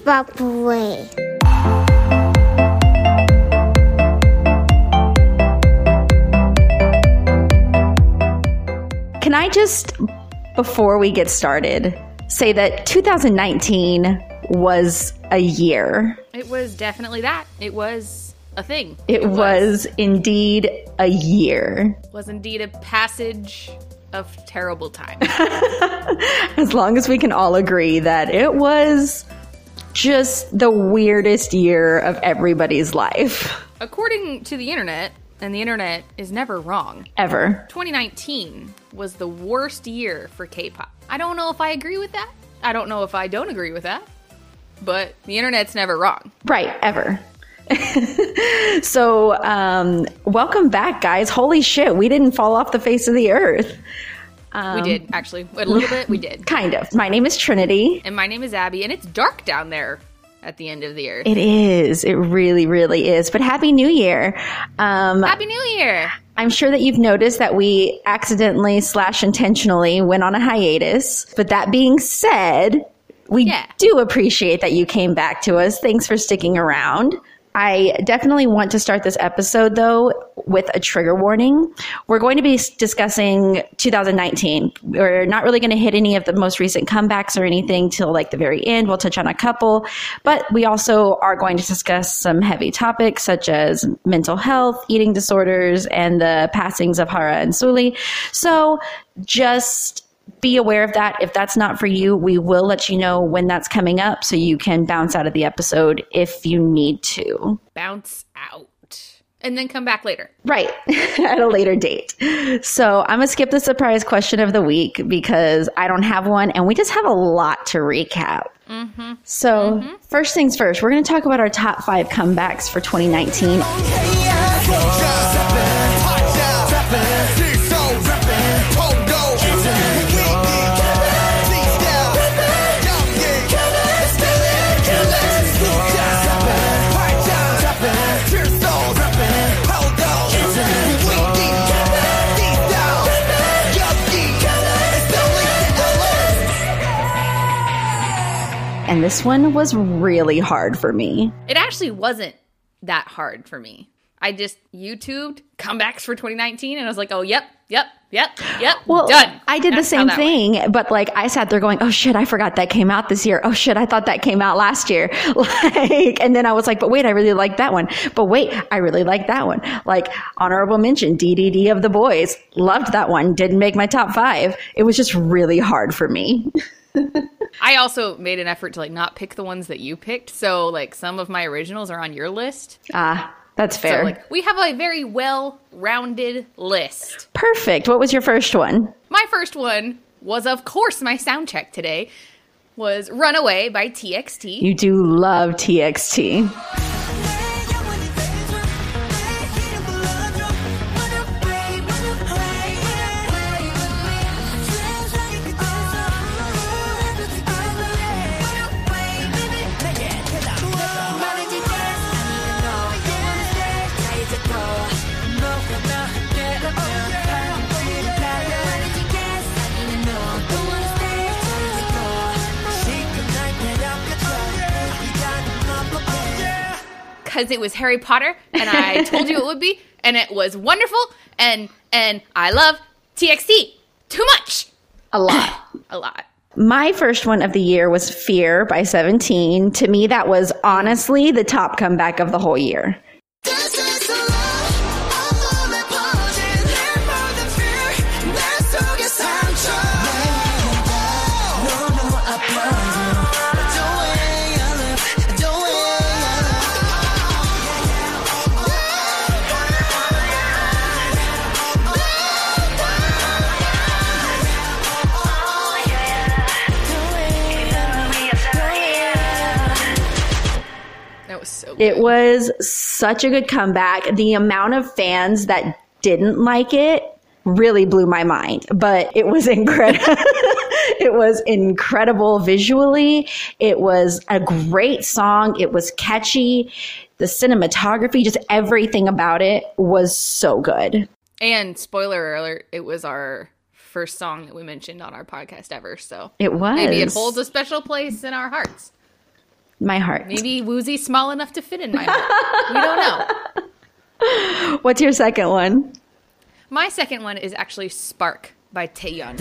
Zimbabwe. Can I just, before we get started, say that 2019 was a year? It was definitely that. It was a thing. It was indeed a year. It was indeed a passage of terrible time. As long as we can all agree that it was just the weirdest year of everybody's life. According to the internet, and the internet is never wrong, Ever. 2019 was the worst year for K-pop. I don't know if I agree with that. I don't know if I don't agree with that. But the internet's never wrong. Right, ever. So, welcome back, guys. Holy shit, we didn't fall off the face of the earth. We did, actually. A little bit, we did. Kind of. My name is Trinity. And my name is Abby, and it's dark down there at the end of the earth. It is. It really, really is. But Happy New Year. Happy New Year! I'm sure that you've noticed that we accidentally / intentionally went on a hiatus. But that being said, we do appreciate that you came back to us. Thanks for sticking around. I definitely want to start this episode, though, with a trigger warning. We're going to be discussing 2019. We're not really going to hit any of the most recent comebacks or anything till like the very end. We'll touch on a couple, but we also are going to discuss some heavy topics such as mental health, eating disorders, and the passings of Hara and Sulli. So just be aware of that. If that's not for you, we will let you know when that's coming up so you can bounce out of the episode if you need to. Bounce out. And then come back later. Right. At a later date. So I'm going to skip the surprise question of the week because I don't have one and we just have a lot to recap. So first things first, we're going to talk about our top 5 comebacks for 2019. And this one was really hard for me. It actually wasn't that hard for me. I just YouTubed comebacks for 2019 and I was like, oh, yep. Well, done. I did the same thing, but like I sat there going, oh shit, I forgot that came out this year. Oh shit, I thought that came out last year. And then I was like, but wait, I really like that one. But wait, I really like that one. Like honorable mention, DDD of the Boys. Loved that one. Didn't make my top 5. It was just really hard for me. I also made an effort to like not pick the ones that you picked. So like some of my originals are on your list. That's fair. So like we have a very well-rounded list. Perfect. What was your first one? My first one was, of course, my sound check today was Runaway by TXT. You do love TXT. Because it was Harry Potter, and I told you it would be, and it was wonderful, and I love TXT too much. A lot. A lot. My first one of the year was Fear by 17. To me, that was honestly the top comeback of the whole year. It was such a good comeback. The amount of fans that didn't like it really blew my mind, but it was incredible. It was incredible visually. It was a great song. It was catchy. The cinematography, just everything about it was so good. And spoiler alert, it was our first song that we mentioned on our podcast ever. So it was. Maybe it holds a special place in our hearts. My heart. Maybe Woozy's small enough to fit in my heart. We don't know. What's your second one? My second one is actually Spark by Taeyeon.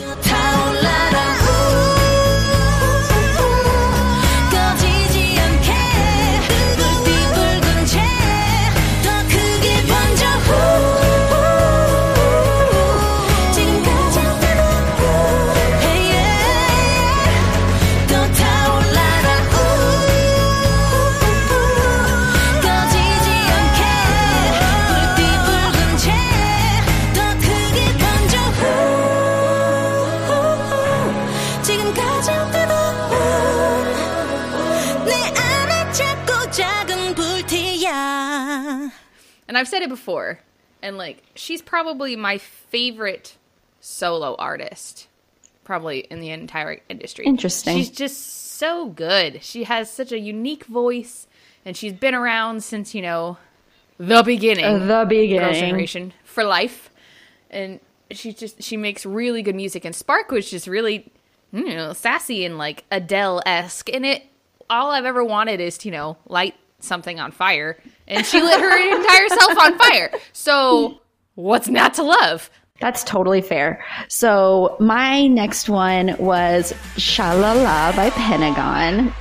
And I've said it before, and like, she's probably my favorite solo artist, probably in the entire industry. Interesting. She's just so good. She has such a unique voice, and she's been around since, you know, the beginning. The beginning. Girls' Generation for life. And she makes really good music. And Spark was just really, you know, sassy and like Adele-esque. And all I've ever wanted is to, you know, light something on fire. And she lit her entire self on fire. So what's not to love? That's totally fair. So my next one was Shalala by Pentagon.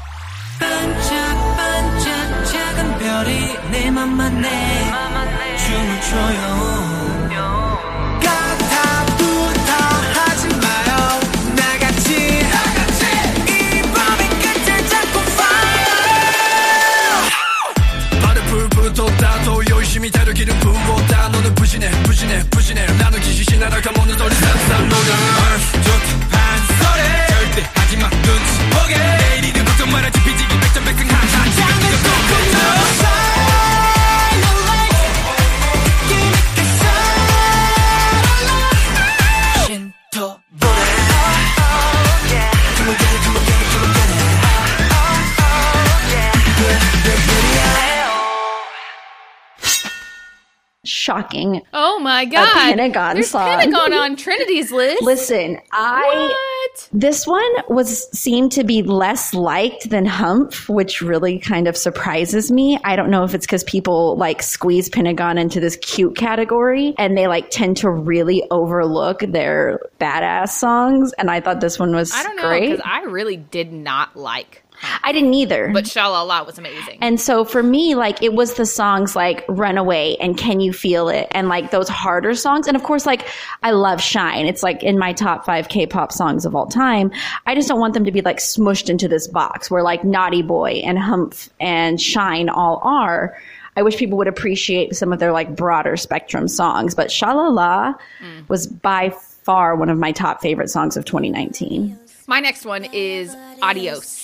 Shocking. Oh my God. Pentagon There's song. Pentagon on Trinity's list. Listen, this one seemed to be less liked than Humph, which really kind of surprises me. I don't know if it's because people like squeeze Pentagon into this cute category and they like tend to really overlook their badass songs. And I thought this one was great. I don't know, because I really did not like Humph. I didn't either. But Shalala was amazing. And so for me, like, it was the songs like Runaway and Can You Feel It and like those harder songs. And of course, like, I love Shine. It's like in my top 5 K-pop songs of all time. I just don't want them to be like smushed into this box where like Naughty Boy and Humph and Shine all are. I wish people would appreciate some of their like broader spectrum songs. But Shalala was by far one of my top favorite songs of 2019. My next one is Adios.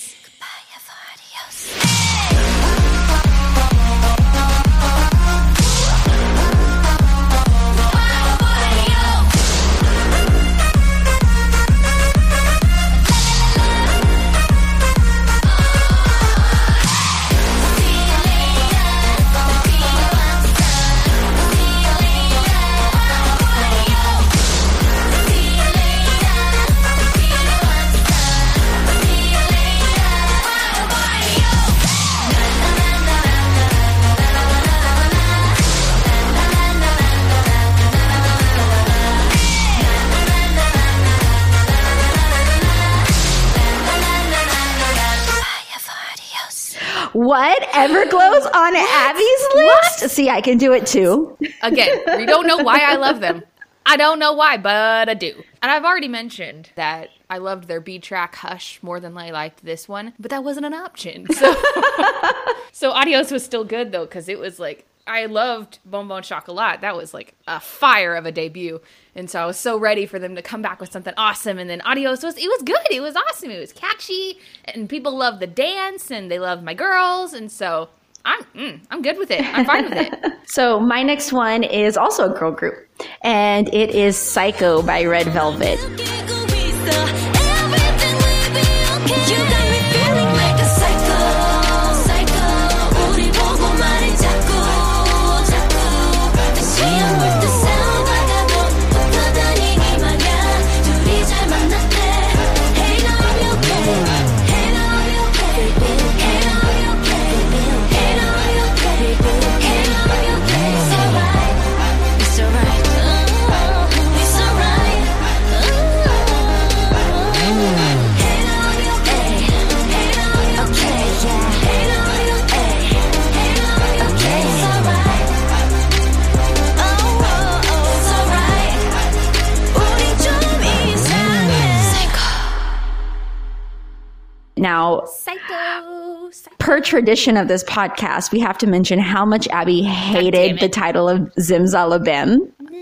What? Everglow's on Abby's list? What? See, I can do it too. Again, we don't know why I love them. I don't know why, but I do. And I've already mentioned that I loved their B track Hush more than I liked this one, but that wasn't an option. So Adios was still good though, because it was like, I loved Bon Bon Chocolat. That was like a fire of a debut. And so I was so ready for them to come back with something awesome. And then Adios was good. It was awesome. It was catchy. And people loved the dance. And they loved my girls. And so I'm good with it. I'm fine with it. So my next one is also a girl group. And it is Psycho by Red Velvet. Now, Psycho. Per tradition of this podcast, we have to mention how much Abby hated the title of Zimzalabim.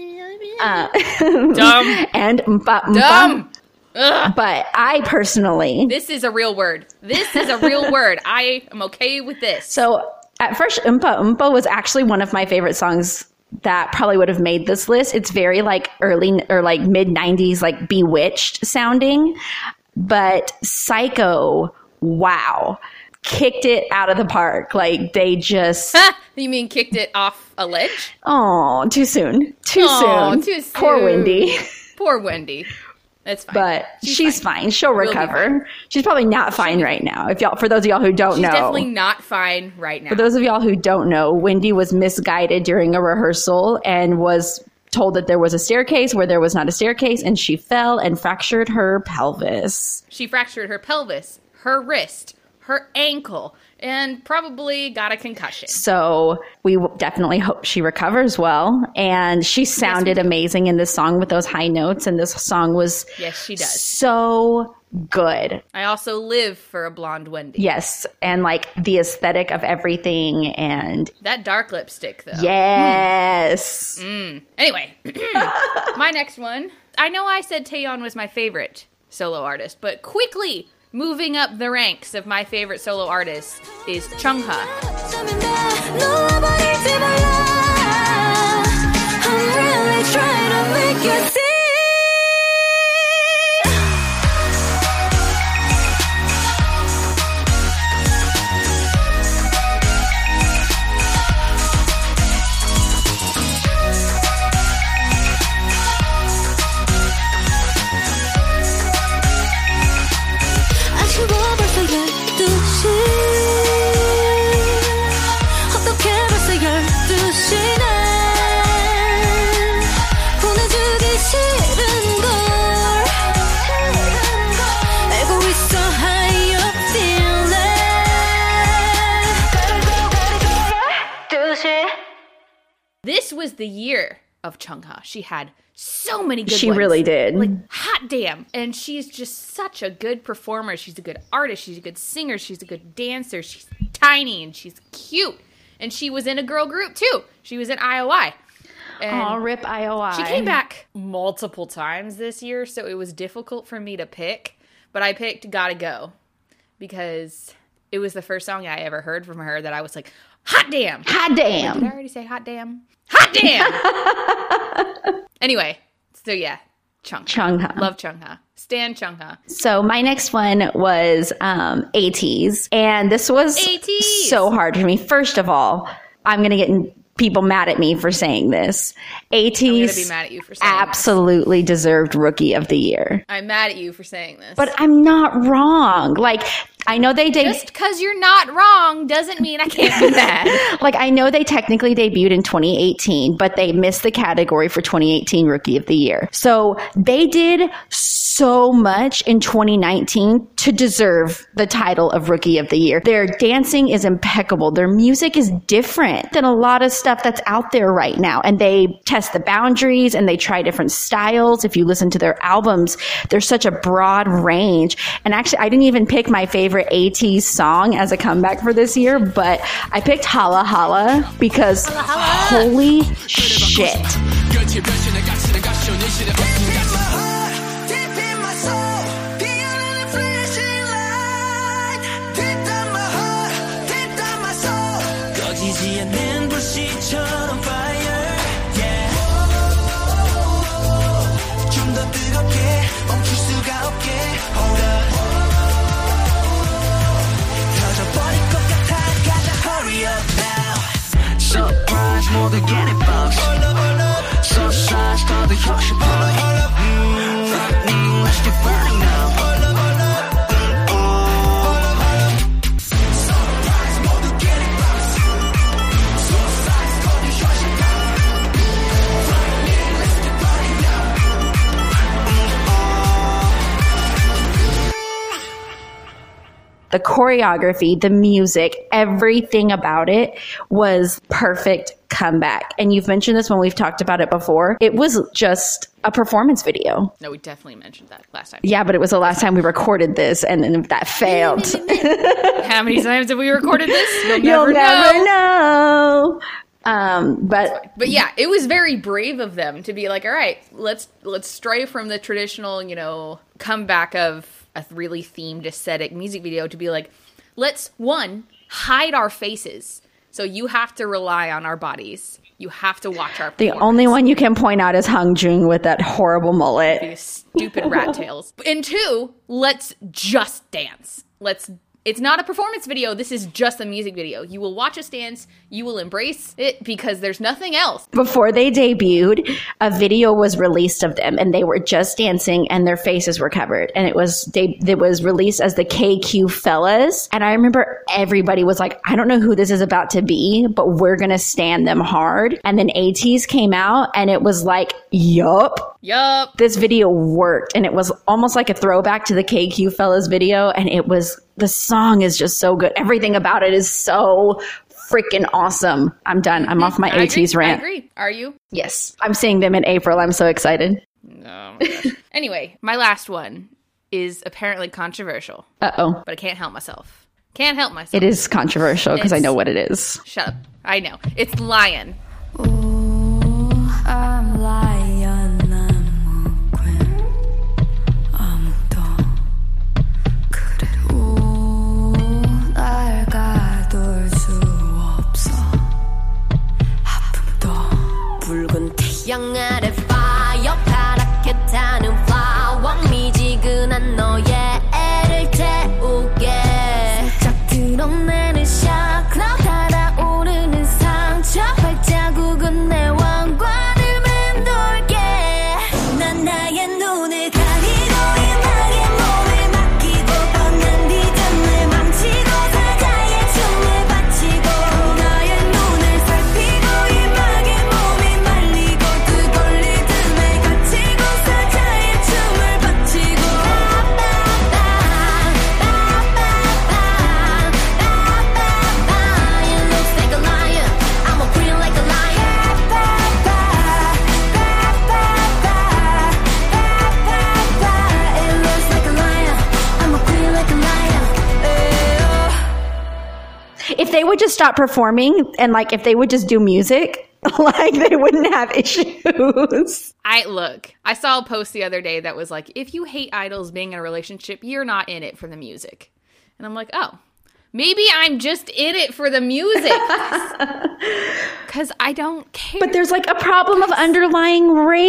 Dumb. And Dumb. But I personally... This is a real word. This is a real word. I am okay with this. So at first, Oompa Oompa was actually one of my favorite songs that probably would have made this list. It's very like early or like mid 90s, like Bewitched sounding. But Psycho, wow, kicked it out of the park. Like they just... You mean kicked it off a ledge? Oh, too soon. Too soon. Poor Wendy. Poor Wendy. That's fine. But she's fine. She'll recover. She's probably not fine right now. For those of y'all who don't know. She's definitely not fine right now. For those of y'all who don't know, Wendy was misguided during a rehearsal and was told that there was a staircase where there was not a staircase, and she fell and fractured her pelvis. She fractured her pelvis, her wrist, her ankle, and probably got a concussion. So we definitely hope she recovers well. And she sounded amazing in this song with those high notes. And this song was she does. So good. I also live for a blonde Wendy. Yes. And like the aesthetic of everything and... That dark lipstick though. Yes. Anyway, my next one. I know I said Taeyeon was my favorite solo artist, but quickly... moving up the ranks of my favorite solo artist is Chungha. This was the year of Chungha. She had so many good ones. She really did. Like, hot damn. And she's just such a good performer. She's a good artist. She's a good singer. She's a good dancer. She's tiny and she's cute. And she was in a girl group, too. She was in IOI. Oh, rip IOI. She came back multiple times this year, so it was difficult for me to pick. But I picked Gotta Go because it was the first song I ever heard from her that I was like, hot damn. Hot damn. Did I already say hot damn? Hot damn! Anyway, so yeah, Chungha. Love Chungha. Stan Chungha. So my next one was ATEEZ. And this was ATEEZ. So hard for me. First of all, I'm going to get people mad at me for saying this. ATEEZ I'm going to be mad at you for saying absolutely deserved Rookie of the Year. I'm mad at you for saying this. But I'm not wrong. Like, I know they did. Just because you're not wrong doesn't mean I can't be mad. Like, I know they technically debuted in 2018, but they missed the category for 2018 Rookie of the Year. So they did so much in 2019 to deserve the title of Rookie of the Year. Their dancing is impeccable. Their music is different than a lot of stuff that's out there right now. And they test the boundaries and they try different styles. If you listen to their albums, there's such a broad range. And actually, I didn't even pick my favorite ATEEZ song as a comeback for this year, but I picked Hala Hala because holy shit. the choreography, the music, everything about it was perfect comeback. And you've mentioned this when we've talked about it before. It was just a performance video. No, we definitely mentioned that last time. Yeah, but it was the last time we recorded this, and then that failed. How many times have we recorded this? You'll never know. But yeah, it was very brave of them to be like, all right, let's stray from the traditional, you know, comeback of a really themed aesthetic music video to be like, let's hide our faces. So you have to rely on our bodies. You have to watch our The only one you can point out is Hung Jung with that horrible mullet. These stupid rat tails. And 2, let's just dance. It's not a performance video. This is just a music video. You will watch us dance. You will embrace it because there's nothing else. Before they debuted, a video was released of them, and they were just dancing, and their faces were covered. And it was released as the KQ Fellas. And I remember everybody was like, I don't know who this is about to be, but we're going to stand them hard. And then ATEEZ came out, and it was like, yup. This video worked, and it was almost like a throwback to the KQ Fellas video, and the song is just so good. Everything about it is so freaking awesome. I'm done. I'm off my ATEEZ rant. I agree. Are you? Yes. I'm seeing them in April. I'm so excited. No. Anyway, my last one is apparently controversial. Uh-oh. But I can't help myself. It is controversial because I know what it is. Shut up. I know. It's Lion. Ooh, I'm Lion. 붉은 태양 아래 fire 파랗게 타는 flower 미지근한 너의 애를 태우게 살짝 드러내는 shock 달아오르는 상처 발자국은 내 왕관을 맴돌게 난 나의 눈을 가리고 음악에 몸을 맡기고 뻗는 리듬을 망치고 사자의 춤을 바치고 나의 눈을 살피고 음악에 몸이 말리고 뜨거운 리듬에 갇히고 사자의 춤을 바치고 It looks like a lion I'm a queen like a lion It looks like a lion I'm a queen like a lion If they would just stop performing and like if they would just do music, like they wouldn't have issues. I saw a post the other day that was like, if you hate idols being in a relationship, you're not in it for the music. And I'm like, oh, maybe I'm just in it for the music. Because I don't care. But there's like a problem of underlying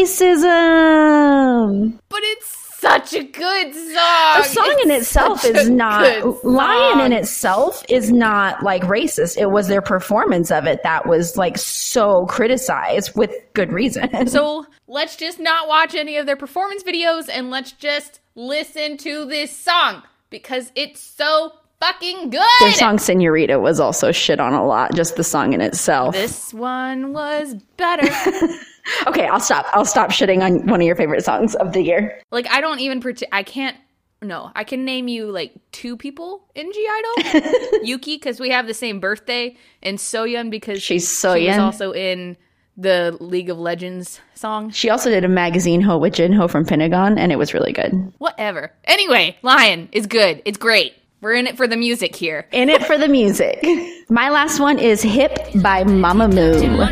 racism. But it's such a good song. The song in itself is not, Lion in itself is not like racist. It was their performance of it that was like so criticized with good reason. So let's just not watch any of their performance videos and let's just listen to this song because it's so fucking good. Their song Senorita was also shit on a lot, just the song in itself. This one was better. Okay, I'll stop. I'll stop shitting on one of your favorite songs of the year. Like, I don't even I can name you like 2 people in G Idol. Yuki, because we have the same birthday, and Soyeon, because she was also in the League of Legends song. She also did a magazine Ho with Jinho from Pentagon, and it was really good. Whatever. Anyway, Lion is good. It's great. We're in it for the music here. In it for the music. My last one is Hip by Mamamoo.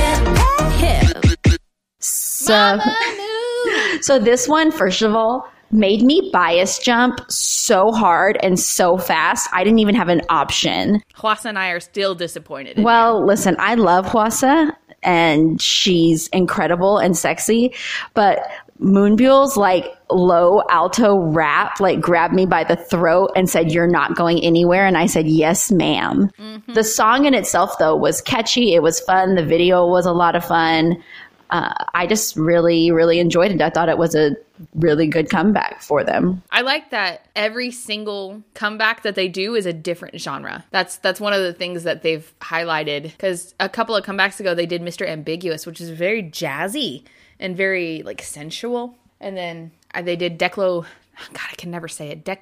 So this one, first of all, made me bias jump so hard and so fast. I didn't even have an option. Hwasa and I are still disappointed. in Well, listen, I love Hwasa and she's incredible and sexy, but Moonbyul's like low alto rap like grabbed me by the throat and said, "You're not going anywhere." And I said, "Yes, ma'am." The song in itself though was catchy. It was fun. The video was a lot of fun. I just really, really enjoyed it. I thought it was a really good comeback for them. I like that every single comeback that they do is a different genre. That's one of the things that they've highlighted, because a couple of comebacks ago they did Mr. Ambiguous, which is very jazzy and very like sensual. And then they did God, I can never say it.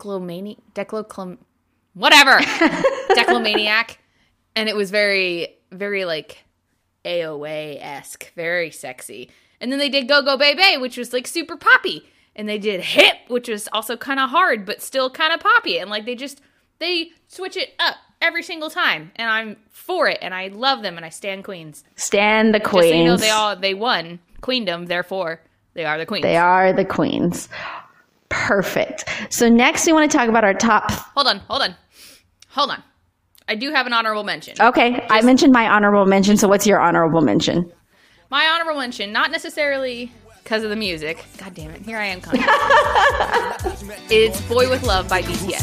Declomaniac. And it was very, very like AOA-esque, very sexy. And then they did Go Go Baby, which was like super poppy. And they did Hip, which was also kind of hard, but still kind of poppy. And like they switch it up every single time. And I'm for it. And I love them. And I stan queens. Stan the queens. Just so you know, they won queendom. Therefore, they are the queens. They are the queens. Perfect. So next we want to talk about our top. Hold on. I do have an honorable mention. Okay. I mentioned my honorable mention. So what's your honorable mention? My honorable mention, not necessarily because of the music. God damn it. Here I am coming. It's Boy With Love by BTS.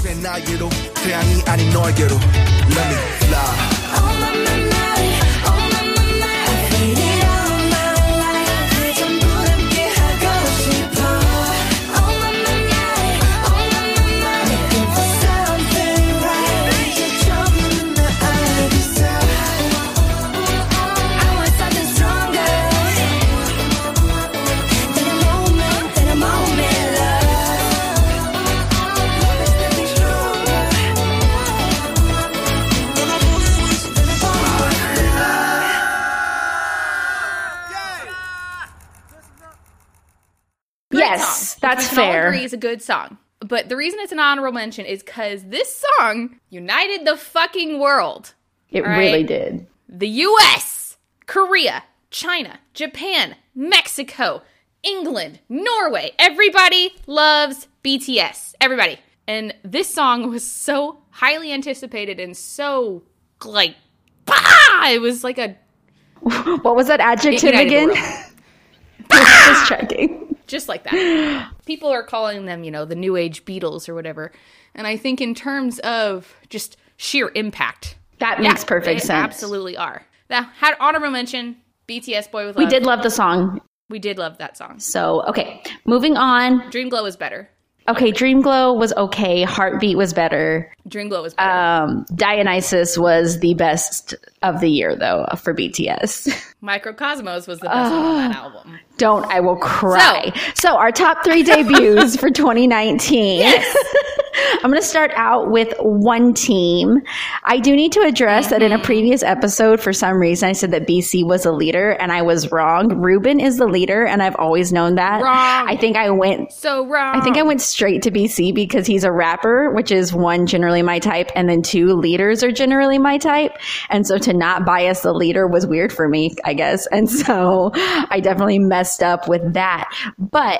Yes, that's we can all fair. agree is a good song. But the reason it's an honorable mention is because this song united the fucking world. It all right? really did. The US, Korea, China, Japan, Mexico, England, Norway. Everybody loves BTS. Everybody. And this song was so highly anticipated and so like, bah! It was like a... What was that adjective United the again? world. Just checking. Just like that. People are calling them, the New Age Beatles or whatever. And I think in terms of just sheer impact. That makes perfect they sense. Absolutely are. Now, had honorable mention, BTS Boy With Love. We did love the song. We did love that song. So, okay. Moving on. Dreamglow was better. Okay, Dreamglow was okay. Heartbeat was better. Dreamglow was better. Dionysus was the best of the year, though, for BTS. Microcosmos was the best one on that album. Don't, I will cry. So our top 3 debuts for 2019. Yes. I'm going to start out with One Team. I do need to address that in a previous episode, for some reason, I said that BC was a leader, and I was wrong. Ruben is the leader, and I've always known that. Wrong. I think I went straight to BC because he's a rapper, which is 1, generally my type, and then 2, leaders are generally my type. And so to not bias the leader was weird for me, I guess. And so I definitely messed up with that. But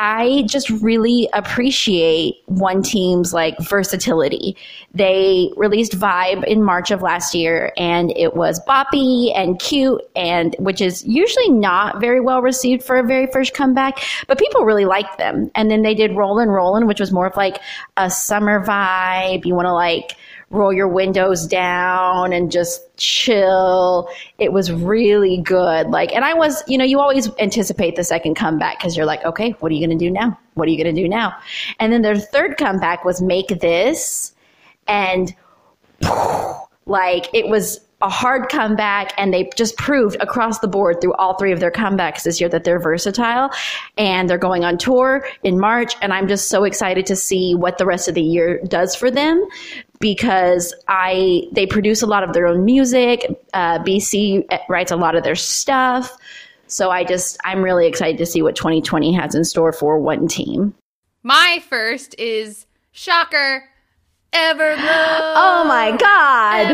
I just really appreciate One Team's like versatility. They released Vibe in March of last year, and it was boppy and cute, and which is usually not very well received for a very first comeback, but people really liked them. And then they did Rollin' Rollin', which was more of like a summer vibe. You want to like roll your windows down and just chill. It was really good. Like, and I was, you always anticipate the second comeback because you're like, okay, what are you going to do now? What are you going to do now? And then their third comeback was Make This. And like, it was a hard comeback, and they just proved across the board through all 3 of their comebacks this year that they're versatile, and they're going on tour in March. And I'm just so excited to see what the rest of the year does for them, because they produce a lot of their own music. BC writes a lot of their stuff. So I'm really excited to see what 2020 has in store for One Team. My first is, shocker, Everglow. Oh my God.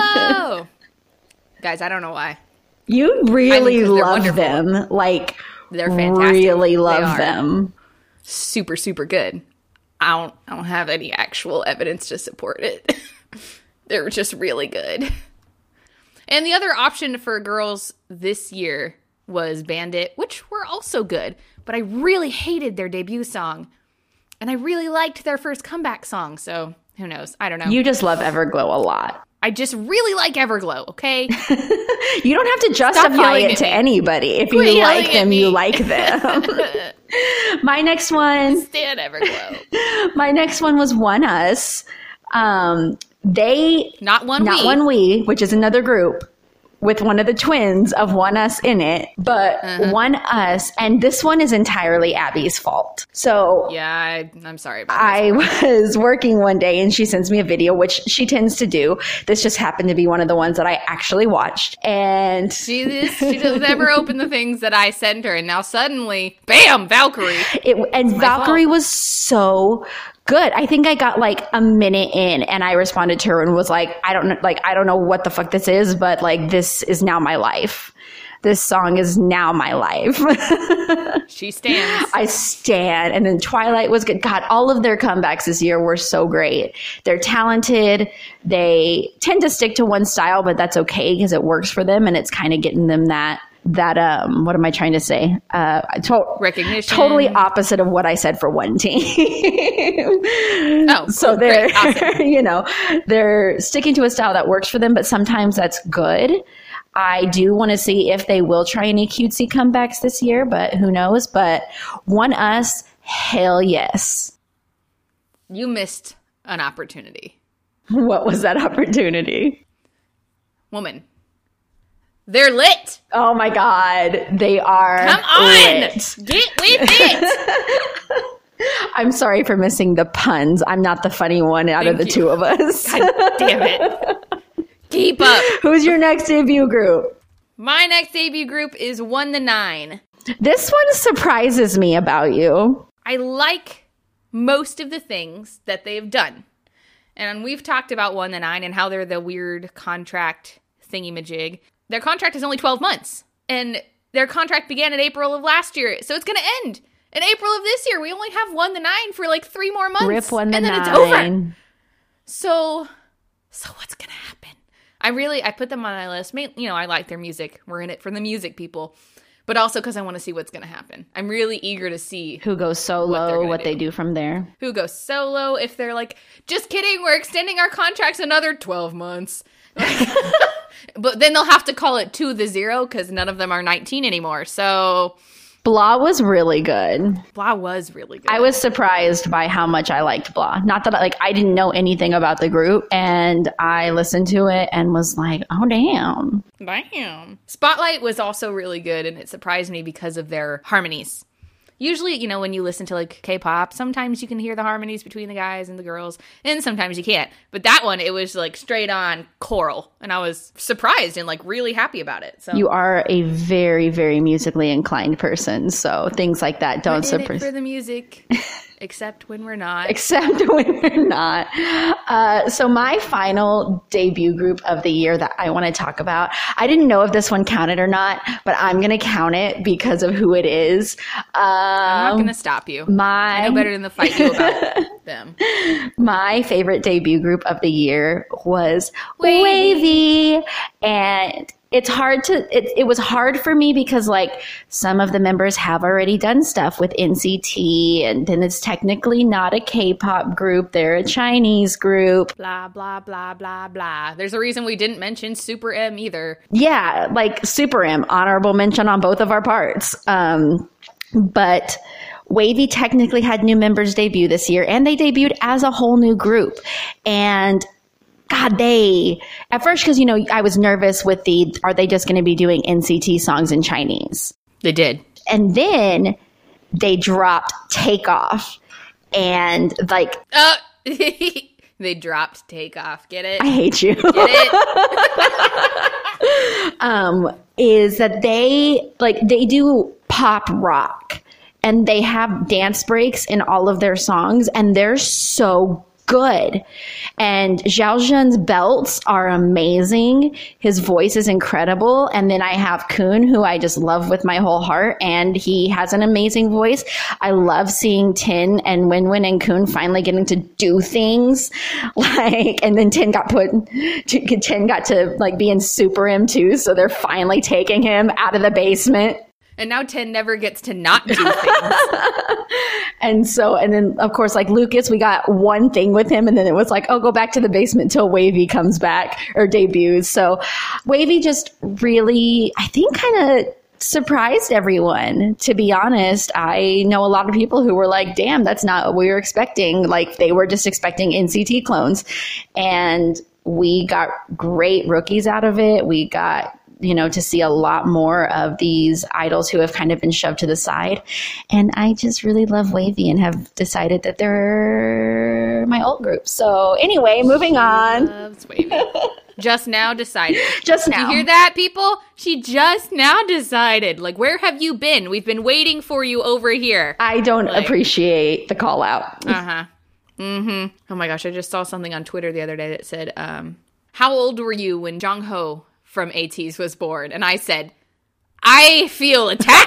Everglow. Guys, I don't know why. You really I mean, 'cause they're love wonderful. them. Like, They're fantastic. really love They are them. super, super good. I don't have any actual evidence to support it. They're just really good. And the other option for girls this year was Bandit, which were also good, but I really hated their debut song. And I really liked their first comeback song, so who knows? I don't know. You just love Everglow a lot. I just really like Everglow, okay? You don't have to justify yelling it at to me. anybody. If Quit you yelling like at them, me. you like them. My next one Stan Everglow. My next one was One Us. They Not One not We. One We, which is another group with one of the twins of One Us in it, but One Us, and this one is entirely Abby's fault. So Yeah, I'm sorry about I this. was working one day and she sends me a video, which she tends to do. This just happened to be one of the ones that I actually watched. And She does never open the things that I send her, and now suddenly, bam, Valkyrie. Valkyrie fault. was so good. I think I got like a minute in and I responded to her and was like, I don't know what the fuck this is, but like this is now my life. This song is now my life. She stands. I stand. And then Twilight was good. God, all of their comebacks this year were so great. They're talented. They tend to stick to one style, but that's okay because it works for them and it's kind of getting them that what am I trying to say? Recognition. Totally opposite of what I said for one team. Oh, So cool, they're, great, awesome. they're sticking to a style that works for them, but sometimes that's good. I do want to see if they will try any cutesy comebacks this year, but who knows? But One Us, hell yes. You missed an opportunity. What was that opportunity? Woman. They're lit. Oh my God. They are Come on. lit. Get with it. I'm sorry for missing the puns. I'm not the funny one out of the Thank you. two of us. God damn it. Keep up. Who's your next debut group? My next debut group is 1 to 9. This one surprises me about you. I like most of the things that they've done. And we've talked about 1 to 9 and how they're the weird contract thingy-majig. Their contract is only 12 months. And their contract began in April of last year. So it's going to end in April of this year. We only have 1 to 9 for like 3 more months. Rip 1 to and 9. then it's over. So what's going to happen? I put them on my list. I like their music. We're in it for the music, people. But also because I want to see what's going to happen. I'm really eager to see Who goes solo, what they do from there. who goes solo, if they're like, just kidding, we're extending our contracts another 12 months. But then they'll have to call it 2 to 0 because none of them are 19 anymore. So Blah was really good. Blah was really good. I was surprised by how much I liked Blah. Not that I didn't know anything about the group, and I listened to it and was like, oh, damn. Damn. Spotlight was also really good, and it surprised me because of their harmonies. Usually, when you listen to like K-pop, sometimes you can hear the harmonies between the guys and the girls, and sometimes you can't. But that one, it was like straight on choral, and I was surprised and like really happy about it. So You are a very, very musically inclined person, so things like that don't in it surprise for the music, except when we're not. except when we're not. So my final debut group of the year that I want to talk about, I didn't know if this one counted or not, but I'm going to count it because of who it is. I'm not going to stop you. I know better than to fight you about them. My favorite debut group of the year was Wavy. Wavy. And it's hard it was hard for me because like some of the members have already done stuff with NCT, and then it's technically not a K-pop group. They're a Chinese group. Blah, blah, blah, blah, blah. There's a reason we didn't mention Super M either. Yeah, like Super M, honorable mention on both of our parts. But Wavy technically had new members debut this year, and they debuted as a whole new group. And God, at first, because, I was nervous with are they just going to be doing NCT songs in Chinese? They did. And then they dropped Takeoff. And like, They dropped Takeoff. Get it? I hate you. Get it? Is that they do pop rock, and they have dance breaks in all of their songs, and they're so good. And Zhao Zhen's belts are amazing. His voice is incredible. And then I have Kun, who I just love with my whole heart, and he has an amazing voice. I love seeing Tin and Wenwen and Kun finally getting to do things. And then Tin got to like be in Super M too, so they're finally taking him out of the basement. And now Tin never gets to not do things. And then of course, like Lucas, we got one thing with him, and then it was like, oh, go back to the basement till Wavy comes back or debuts. So Wavy just really, I think, kind of surprised everyone, to be honest. I know a lot of people who were like, damn, that's not what we were expecting. Like, they were just expecting NCT clones. And we got great rookies out of it. We got to see a lot more of these idols who have kind of been shoved to the side. And I just really love Wavy and have decided that they're my old group. So anyway, moving on. Loves Wavy. Just now decided. Just now. Did you hear that, people? She just now decided. Like, where have you been? We've been waiting for you over here. I don't appreciate the call out. Uh-huh. Mm-hmm. Oh my gosh, I just saw something on Twitter the other day that said, how old were you when Jung Ho from ATEEZ was born? And I said, I feel attacked.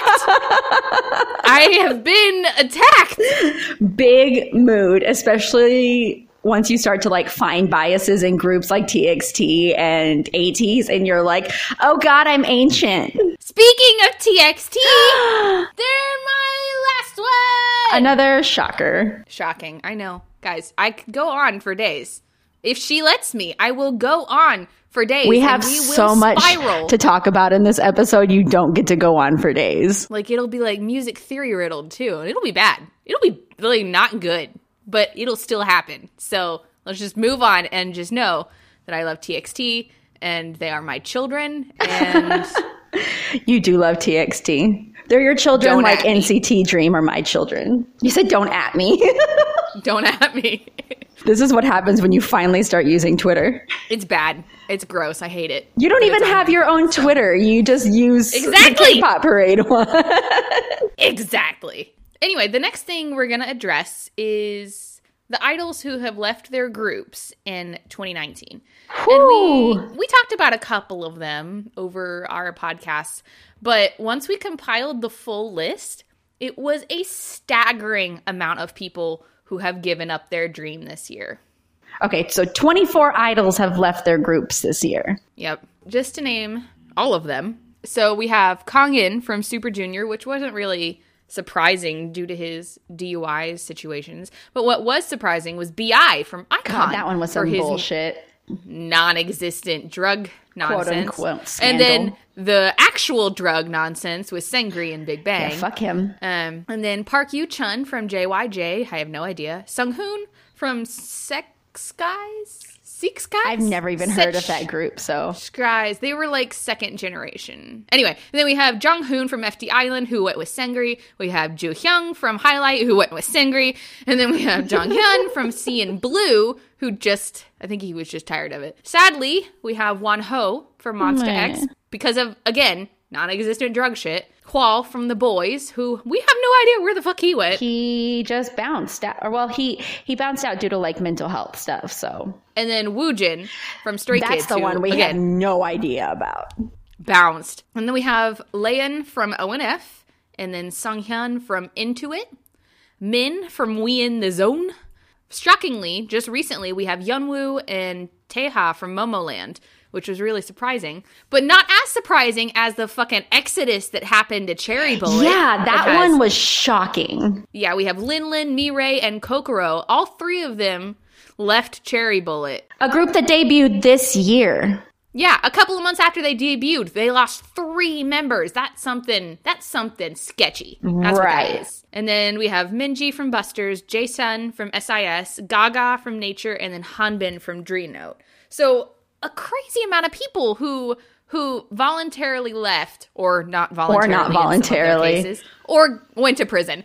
I have been attacked. Big mood, especially once you start to like find biases in groups like TXT and ATEEZ, and you're like, oh God, I'm ancient. Speaking of TXT, they're my last one. Another shocker. Shocking. I know. Guys, I could go on for days. If she lets me, I will go on for days. We have so much to talk about in this episode. You don't get to go on for days. Like, it'll be like music theory riddled too, and it'll be bad. It'll be really not good, but it'll still happen. So let's just move on and just know that I love TXT and they are my children. And you do love TXT. They're your children, don't like NCT Dream are my children. You said don't at me. Don't at me. This is what happens when you finally start using Twitter. It's bad. It's gross. I hate it. You don't even have your own Twitter. You just use the K-pop parade one. Exactly. Anyway, the next thing we're going to address is the idols who have left their groups in 2019. Whew. And we talked about a couple of them over our podcasts, but once we compiled the full list, it was a staggering amount of people who have given up their dream this year. Okay, so 24 idols have left their groups this year. Yep. Just to name all of them. So we have Kangin from Super Junior, which wasn't really surprising due to his DUI situations. But what was surprising was B.I. from iKON. God, that one was some bullshit. Non-existent drug nonsense. Quote unquote scandal. And then the actual drug nonsense with Sengri and Big Bang. Yeah, fuck him. And then Park Yu-chun from JYJ. I have no idea. Sung-hoon from Six Guys? I've never even heard of that group, so. Guys, they were like second generation. Anyway, and then we have Jung-hoon from FT Island, who went with Sengri. We have Ju Hyung from Highlight, who went with Sengri. And then we have Jong Hyun from CN Blue, who I think he was just tired of it. Sadly, we have Won Ho from Monsta X, because of, again, non-existent drug shit. Hwal from The Boys, who we have no idea where the fuck he went. He just bounced out. Or, well, he bounced out due to, like, mental health stuff, so. And then Woojin from Stray Kids. That's the one we have no idea about. Bounced. And then we have Leon from ONF. And then Sunghyun from Intuit. Min from We in the Zone. Shockingly, just recently, we have Yeonwoo and Taeha from Momoland, which was really surprising. But not as surprising as the fucking exodus that happened to Cherry Bullet. Yeah, that one was shocking. Yeah, we have Linlin, Mirai, and Kokoro. All three of them left Cherry Bullet. A group that debuted this year. Yeah, a couple of months after they debuted, they lost 3 members. That's something sketchy. That's what that is. And then we have Minji from Busters, Jae-sun from SIS, Gaga from Nature, and then Hanbin from Dream Note. So a crazy amount of people who voluntarily left, or not voluntarily, or not voluntarily, in some of their cases, or went to prison.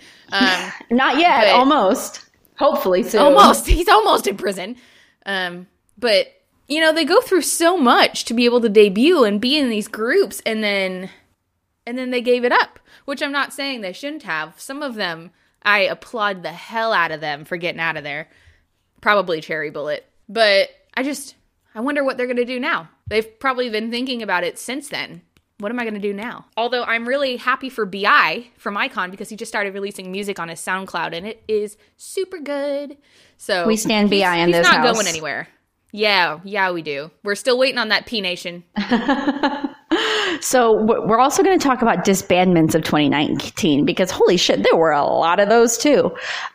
Not yet, almost. Hopefully soon. Almost. He's almost in prison. But you know, they go through so much to be able to debut and be in these groups, and then they gave it up, which I'm not saying they shouldn't have. Some of them, I applaud the hell out of them for getting out of there. Probably Cherry Bullet. But I wonder what they're going to do now. They've probably been thinking about it since then. What am I going to do now? Although I'm really happy for B.I. from iKON because he just started releasing music on his SoundCloud and it is super good. So We stand B.I. in this house. He's not house. going anywhere. Yeah, we do. We're still waiting on that P Nation. So we're also going to talk about disbandments of 2019 because holy shit, there were a lot of those too.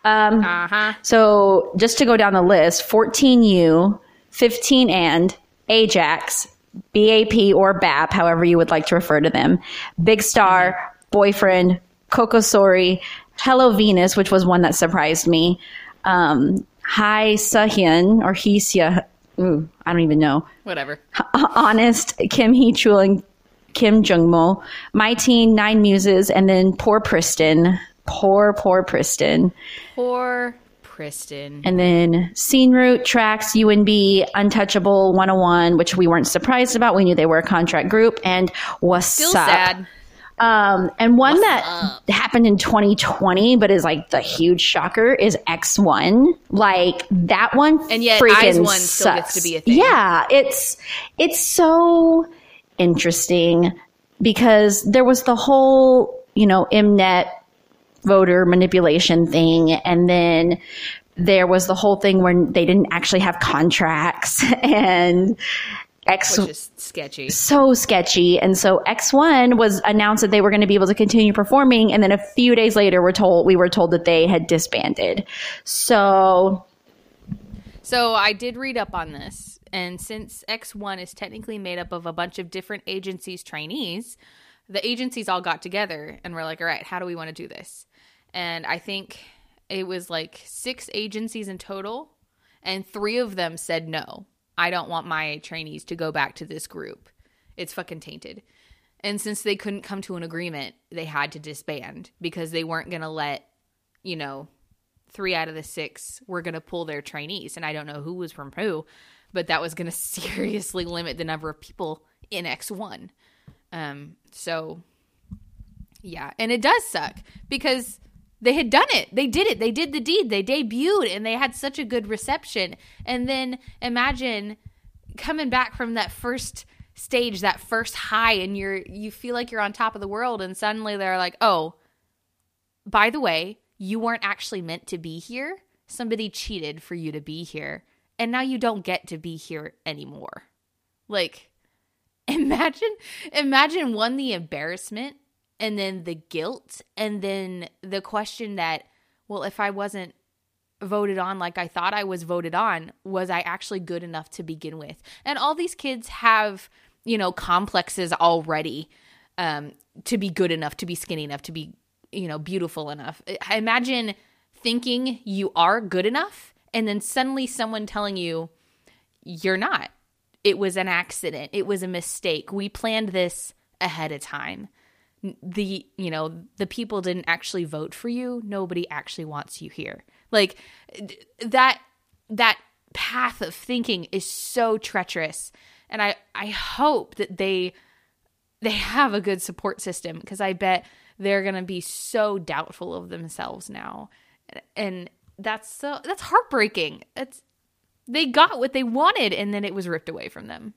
So just to go down the list, 14U, 15 and Ajax, BAP or BAP, however you would like to refer to them, Big Star, Boyfriend, Kokosori, Hello Venus, which was one that surprised me, Hai Sehyun or Heesya, I don't even know. Whatever. Honest, Kim Hee Chul and Kim Jungmo, My Teen, Nine Muses, and then Poor Priston. Poor Priston. Poor Priston. And then Scene Route, Tracks, UNB, Untouchable, 101, which we weren't surprised about. We knew they were a contract group. And What's Still Up? sad. And one that happened in 2020, but is like the huge shocker, is X1. Like that one, And yet freaking Eyes One sucks. still gets to be a thing. Yeah, it's so interesting because there was the whole, Mnet voter manipulation thing, and then there was the whole thing where they didn't actually have contracts and Which is sketchy. so sketchy. And so X1 was announced that they were going to be able to continue performing. And then a few days later, we were told that they had disbanded. So I did read up on this. And since X1 is technically made up of a bunch of different agencies' trainees, the agencies all got together and were like, all right, how do we want to do this? And I think it was like 6 agencies in total. And 3 of them said no. I don't want my trainees to go back to this group. It's fucking tainted. And since they couldn't come to an agreement, they had to disband because they weren't going to let, 3 out of the 6 were going to pull their trainees. And I don't know who was from who, but that was going to seriously limit the number of people in X1. So, yeah. And it does suck because they had done it. They did it. They did the deed. They debuted and they had such a good reception. And then imagine coming back from that first stage, that first high, and you feel like you're on top of the world, and suddenly they're like, oh, by the way, you weren't actually meant to be here. Somebody cheated for you to be here. And now you don't get to be here anymore. Like, imagine one, the embarrassment, and then the guilt, and then the question that, well, if I wasn't voted on like I thought I was voted on, was I actually good enough to begin with? And all these kids have, complexes already to be good enough, to be skinny enough, to be, beautiful enough. I imagine thinking you are good enough, and then suddenly someone telling you you're not. It was an accident. It was a mistake. We planned this ahead of time. The people didn't actually vote for you. Nobody actually wants you here. Like that path of thinking is so treacherous. And I hope that they have a good support system, because I bet they're going to be so doubtful of themselves now. And that's heartbreaking. They got what they wanted, and then it was ripped away from them.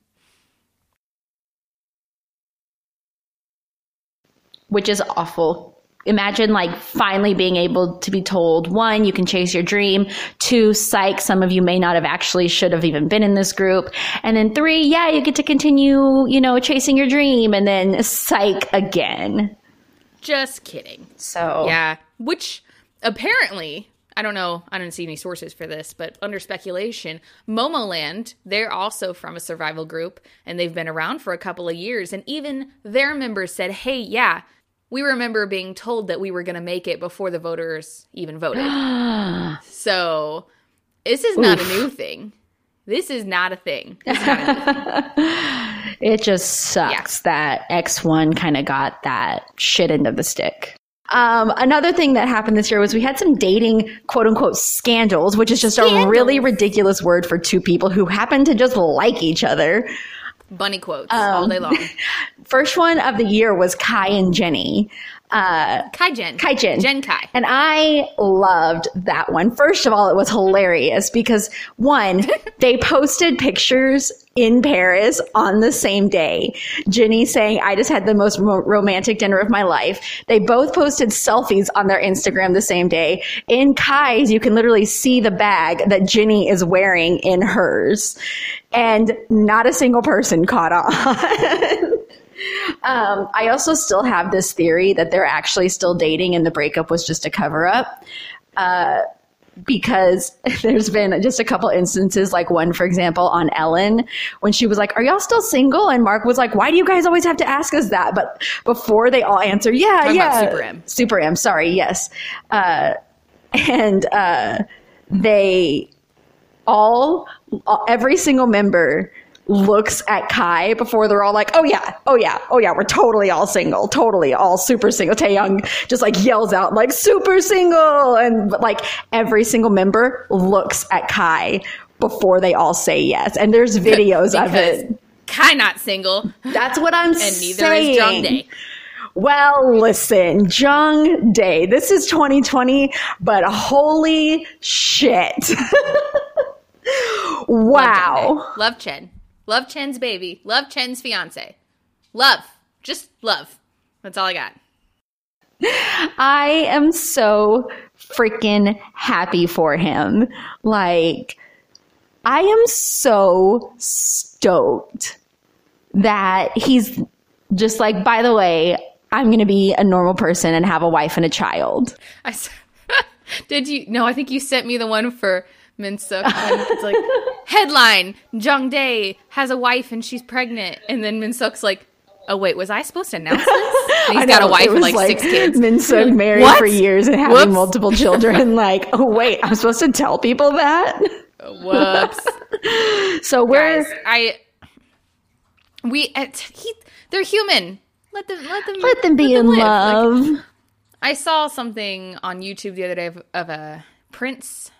which is awful. Imagine like finally being able to be told, 1, you can chase your dream. 2, psych, some of you may not have actually should have even been in this group. And then 3, yeah, you get to continue, chasing your dream. And then psych again. Just kidding. So yeah, which apparently, I don't know, I didn't see any sources for this, but under speculation, Momoland, they're also from a survival group, and they've been around for a couple of years. And even their members said, hey, yeah, we remember being told that we were going to make it before the voters even voted. So this is not a new thing. This is not a thing. It just sucks that X1 kind of got that shit end of the stick. Another thing that happened this year was we had some dating, quote unquote, scandals, which is just a really ridiculous word for 2 people who happen to just like each other. Bunny quotes all day long. First one of the year was Kai and Jenny. Kaijin. Jen Kai. And I loved that one. First of all, it was hilarious because one, they posted pictures in Paris on the same day. Jenny saying, I just had the most romantic dinner of my life. They both posted selfies on their Instagram the same day. In Kai's, you can literally see the bag that Jenny is wearing in hers. And not a single person caught on. I also still have this theory that they're actually still dating and the breakup was just a cover up. Because there's been just a couple instances, like one, for example, on Ellen, when she was like, are y'all still single? And Mark was like, why do you guys always have to ask us that? But before they all answer, Talking about Super M. Super M, sorry, yes. They all, every single member looks at Kai before they're all like, oh yeah, we're totally all single, totally all super single. Taeyong just like yells out like super single, and like every single member looks at Kai before they all say yes. And there's videos of it. Kai not single. That's what I'm saying. And neither is Jung Dae. Well, listen, Jung Dae, this is 2020, but holy shit. Wow. Love Chen. Love Chen's baby. Love Chen's fiance. Love. Just love. That's all I got. I am so freaking happy for him. Like, I am so stoked that he's just like, by the way, I'm going to be a normal person and have a wife and a child. Did you? No, I think you sent me the one for Minseok. It's like, headline, Jung Dae has a wife and she's pregnant. And then Minseok's like, oh wait, was I supposed to announce this? And he's got a wife and like 6 kids. Minseok married for years and having multiple children. Like, oh wait, I'm supposed to tell people that? Whoops. So we're... Guys, they're human. Let them be in love. Like, I saw something on YouTube the other day of a Prince.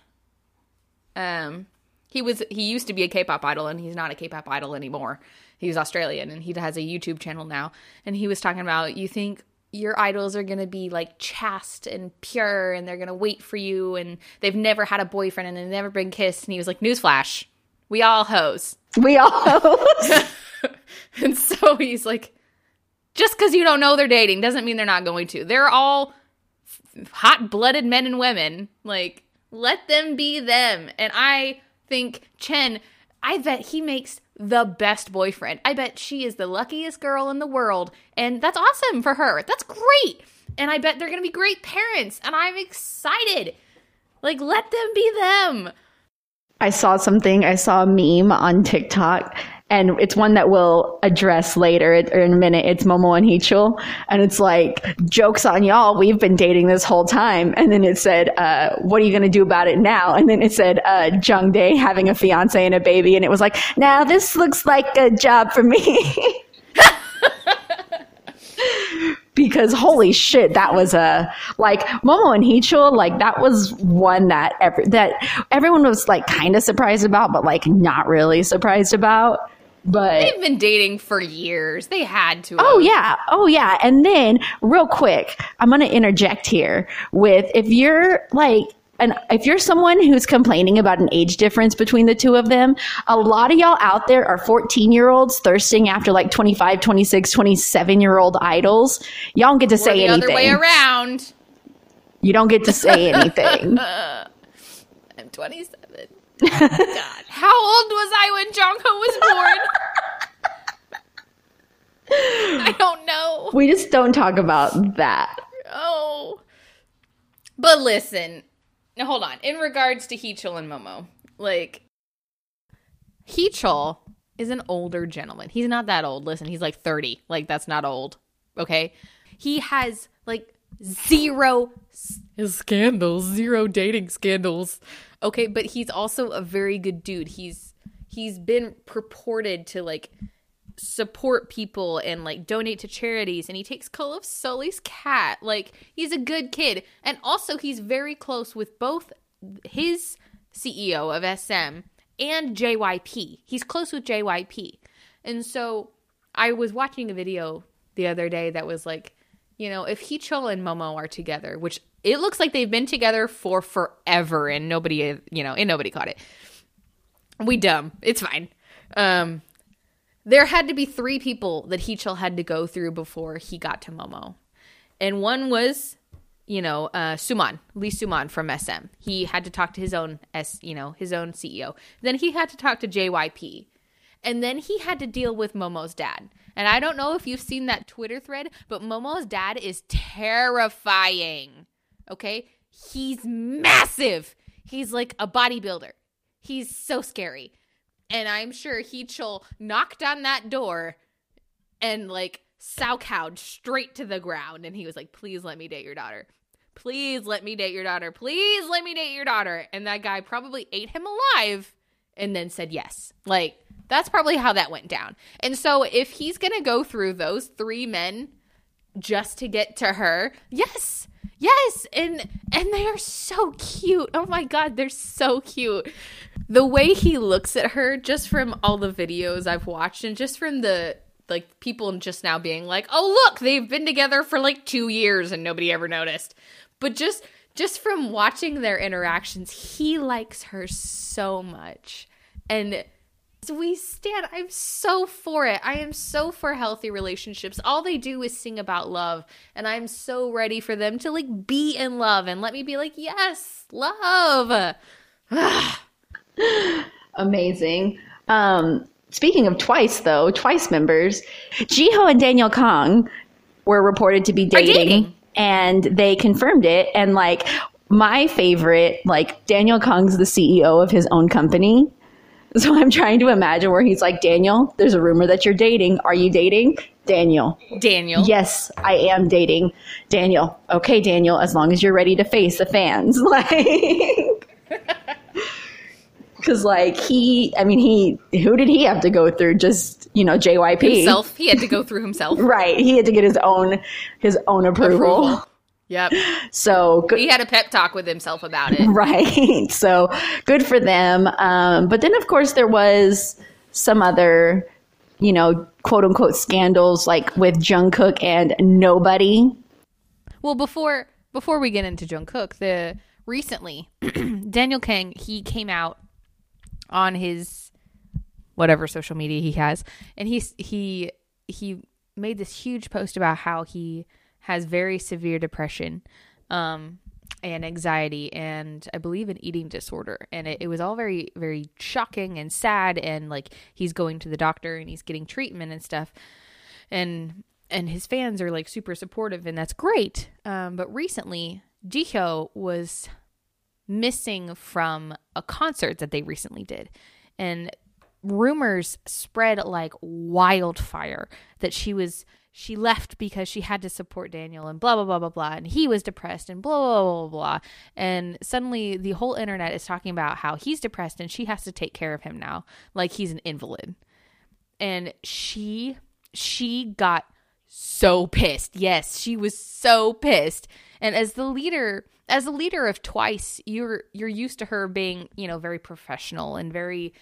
He used to be a K-pop idol, and he's not a K-pop idol anymore. He's Australian, and he has a YouTube channel now. And he was talking about, you think your idols are going to be like chaste and pure, and they're going to wait for you, and they've never had a boyfriend, and they've never been kissed. And he was like, newsflash, we all hoes. We all hoes. And so he's like, just because you don't know they're dating doesn't mean they're not going to. They're all hot-blooded men and women. Like, let them be them. And I think Chen, I bet he makes the best boyfriend. I bet she is the luckiest girl in the world. And that's awesome for her. That's great. And I bet they're going to be great parents. And I'm excited. Like, let them be them. I saw a meme on TikTok, and it's one that we'll address later or in a minute. It's Momo and Heechul, and it's like, joke's on y'all, we've been dating this whole time. And then it said, what are you going to do about it now? And then it said, Jung Dae having a fiance and a baby. And it was like, now this looks like a job for me. Because holy shit, that was like Momo and Heechul, like that was one that everyone was like kind of surprised about, but like not really surprised about. But they've been dating for years. They had to. Oh yeah. And then real quick, I'm going to interject here with, if you're someone who's complaining about an age difference between the two of them, a lot of y'all out there are 14-year-olds thirsting after like 25, 26, 27-year-old idols. Y'all don't get to say anything. The other way around. You don't get to say anything. I'm 27. God, how old was I when Jongho was born? I don't know. We just don't talk about that. Oh. But listen. Now, hold on. In regards to Heechul and Momo, like, Heechul is an older gentleman. He's not that old. Listen, he's like 30. Like, that's not old. Okay? He has, like, zero scandals. Zero dating scandals. Okay? But he's also a very good dude. He's been purported to, like, support people and like donate to charities, and he takes care of Sully's cat. Like, he's a good kid. And also he's very close with both his CEO of SM and JYP. He's close with JYP. And so I was watching a video the other day that was like, if Heechul and Momo are together, which it looks like they've been together for forever and nobody, nobody caught it. We dumb. It's fine. There had to be 3 people that Heechul had to go through before he got to Momo. And one was, Suman, Lee Suman from SM. He had to talk to his own CEO. Then he had to talk to JYP. And then he had to deal with Momo's dad. And I don't know if you've seen that Twitter thread, but Momo's dad is terrifying. Okay? He's massive. He's like a bodybuilder. He's so scary. And I'm sure Heechul knocked on that door and sow-cowed straight to the ground. And he was like, please let me date your daughter. Please let me date your daughter. Please let me date your daughter. And that guy probably ate him alive and then said yes. That's probably how that went down. And so if he's going to go through those 3 men just to get to her, yes. And they are so cute. Oh my God, they're so cute. The way he looks at her, just from all the videos I've watched and just from the people just now being like, oh, look, they've been together for 2 years and nobody ever noticed. But just from watching their interactions, he likes her so much. And I'm so for it. I am so for healthy relationships. All they do is sing about love. And I'm so ready for them to be in love and let me be yes, love. Amazing. Speaking of Twice, though, Twice members, Jihyo and Daniel Kang were reported to be dating. And they confirmed it. And my favorite, Daniel Kang's the CEO of his own company. So I'm trying to imagine where he's like, Daniel, there's a rumor that you're dating. Are you dating? Daniel. Yes, I am dating. Daniel. Okay, Daniel, as long as you're ready to face the fans. Because who did he have to go through? Just, JYP. Himself. He had to go through himself. Right. He had to get his own approval. Yep. So he had a pep talk with himself about it. Right. So good for them. But then, of course, there was some other, quote unquote scandals with Jungkook and Nobody. Well, before we get into Jungkook, recently Daniel Kang, he came out on his whatever social media he has, and he made this huge post about how he has very severe depression and anxiety and I believe an eating disorder. And it was all very, very shocking and sad. And he's going to the doctor and he's getting treatment and stuff. And his fans are super super and that's great. But recently Jihyo was missing from a concert that they recently did. And rumors spread like wildfire that she left because she had to support Daniel and blah, blah, blah, blah, blah. And he was depressed and blah, blah, blah, blah, blah. And suddenly the whole internet is talking about how he's depressed and she has to take care of him now. Like he's an invalid. And she got so pissed. Yes, she was so pissed. And as the leader of Twice, you're used to her being, very professional and very,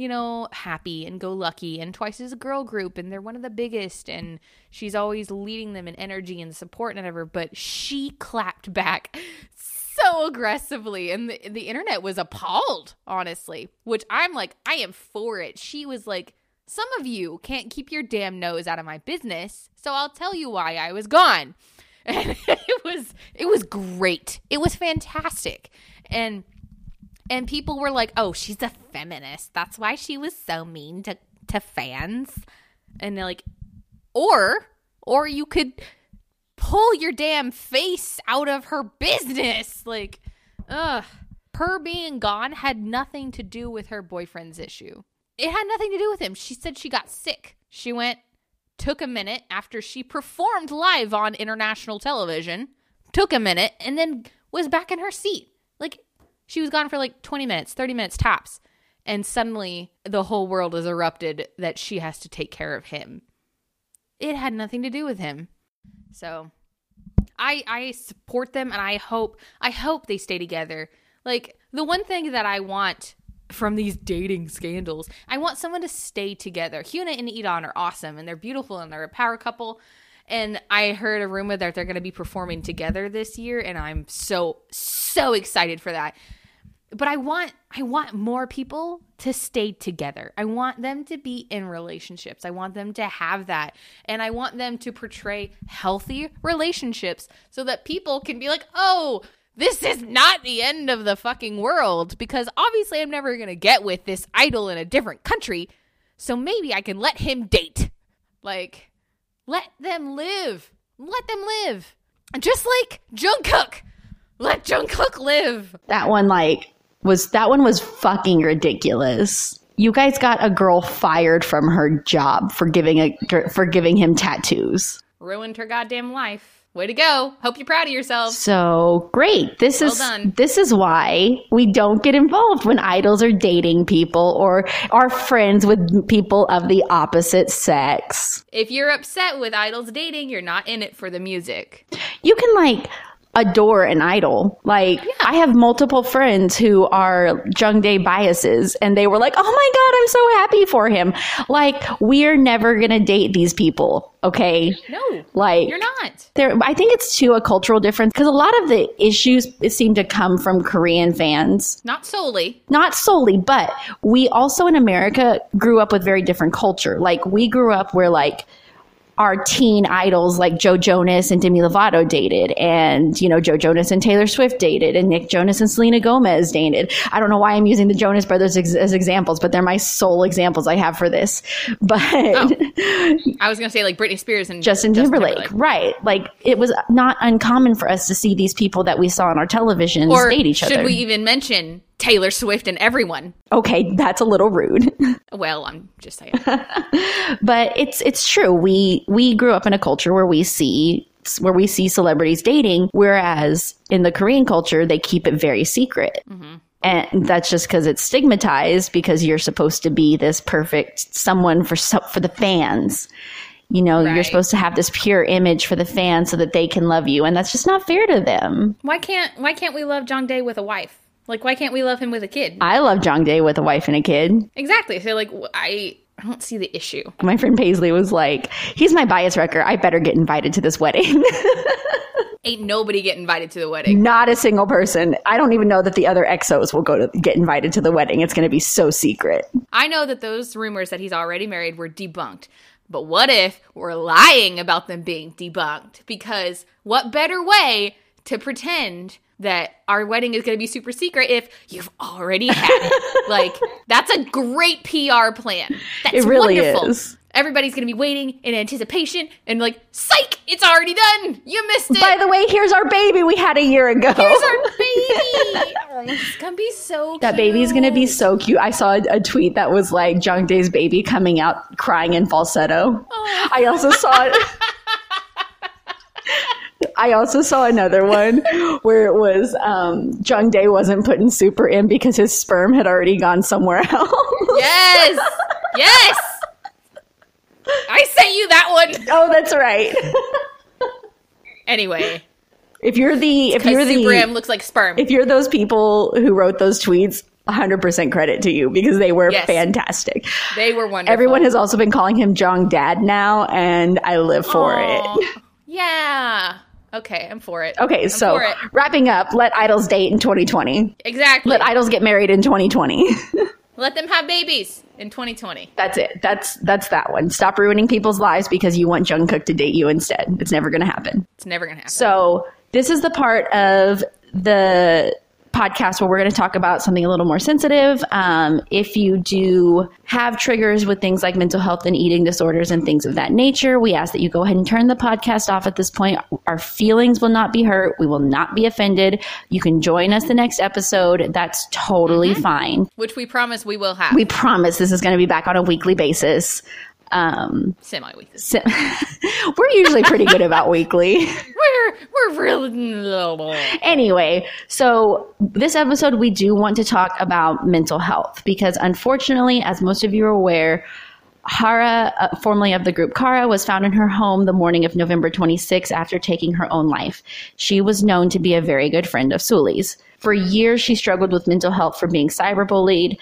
happy and go lucky. And Twice is a girl group and they're one of the biggest and she's always leading them in energy and support and whatever. But she clapped back so aggressively and the internet was appalled, honestly, which I'm like, I am for it. She was like, some of you can't keep your damn nose out of my business, so I'll tell you why I was gone. And it was great. It was fantastic. And people were like, oh, she's a feminist. That's why she was so mean to fans. And they're like, or you could pull your damn face out of her business. Like, her being gone had nothing to do with her boyfriend's issue. It had nothing to do with him. She said she got sick. She took a minute after she performed live on international television, took a minute, and then was back in her seat. Like, she was gone for like 20 minutes, 30 minutes tops. And suddenly the whole world is erupted that she has to take care of him. It had nothing to do with him. So I support them and I hope they stay together. Like, the one thing that I want from these dating scandals, I want someone to stay together. Hyuna and Edan are awesome and they're beautiful and they're a power couple. And I heard a rumor that they're going to be performing together this year, and I'm so excited for that. But I want more people to stay together. I want them to be in relationships. I want them to have that. And I want them to portray healthy relationships so that people can be like, oh, this is not the end of the fucking world. Because obviously I'm never going to get with this idol in a different country. So maybe I can let him date. Like, let them live. Let them live. Just like Jungkook. Let Jungkook live. That one was fucking ridiculous. You guys got a girl fired from her job for giving him tattoos. Ruined her goddamn life. Way to go. Hope you're proud of yourself. So great. This is why we don't get involved when idols are dating people or are friends with people of the opposite sex. If you're upset with idols dating, you're not in it for the music. You can adore an idol. I have multiple friends who are Jungdae biases, and they were like, oh my God, I'm so happy for him. We're never going to date these people. Okay. No, you're not. I think it's too a cultural difference because a lot of the issues seem to come from Korean fans. Not solely, but we also in America grew up with very different culture. We grew up where our teen idols like Joe Jonas and Demi Lovato dated, and Joe Jonas and Taylor Swift dated, and Nick Jonas and Selena Gomez dated. I don't know why I'm using the Jonas Brothers as examples, but they're my sole examples I have for this. But I was gonna say Britney Spears and Justin Timberlake, right? It was not uncommon for us to see these people that we saw on our televisions date each other. Should we even mention Taylor Swift and everyone? Okay, that's a little rude. Well, I'm just saying. But it's true. We grew up in a culture where we see celebrities dating, whereas in the Korean culture, they keep it very secret. Mm-hmm. And that's just because it's stigmatized because you're supposed to be this perfect someone for the fans. Right. You're supposed to have this pure image for the fans so that they can love you. And that's just not fair to them. Why can't we love Jungdae with a wife? Why can't we love him with a kid? I love Jungdae with a wife and a kid. Exactly. So, I don't see the issue. My friend Paisley was like, he's my bias wrecker. I better get invited to this wedding. Ain't nobody get invited to the wedding. Not a single person. I don't even know that the other EXOs will get invited to the wedding. It's going to be so secret. I know that those rumors that he's already married were debunked. But what if we're lying about them being debunked? Because what better way to pretend that our wedding is going to be super secret if you've already had it? That's a great PR plan. That's it really wonderful. Is. Everybody's going to be waiting in anticipation and psych, it's already done. You missed it. By the way, here's our baby we had a year ago. Here's our baby. It's going to be so cute. That baby's going to be so cute. I saw a tweet that was Jungdae's baby coming out crying in falsetto. Oh. I also saw another one where it was Jungdae wasn't putting super in because his sperm had already gone somewhere else. Yes. Yes. I sent you that one. Oh, that's right. Anyway, if you're the Super M looks like sperm. If you're those people who wrote those tweets, 100% credit to you because they were fantastic. They were wonderful. Everyone has also been calling him Jung Dad now, and I live for it. Yeah. Okay, I'm for it. Okay, so wrapping up, let idols date in 2020. Exactly. Let idols get married in 2020. Let them have babies in 2020. That's it. That's that one. Stop ruining people's lives because you want Jungkook to date you instead. It's never going to happen. It's never going to happen. So this is the part of the podcast where we're going to talk about something a little more sensitive. If you do have triggers with things like mental health and eating disorders and things of that nature, we ask that you go ahead and turn the podcast off at this point. Our feelings will not be hurt. We will not be offended. You can join us the next episode. That's totally fine. Which we promise we will have. We promise this is going to be back on a weekly basis. Semi-weekly. We're usually pretty good about weekly. We're really... Anyway, so this episode we do want to talk about mental health because unfortunately, as most of you are aware, Hara, formerly of the group Kara, was found in her home the morning of November 26 after taking her own life. She was known to be a very good friend of Suli's. For years, she struggled with mental health for being cyberbullied.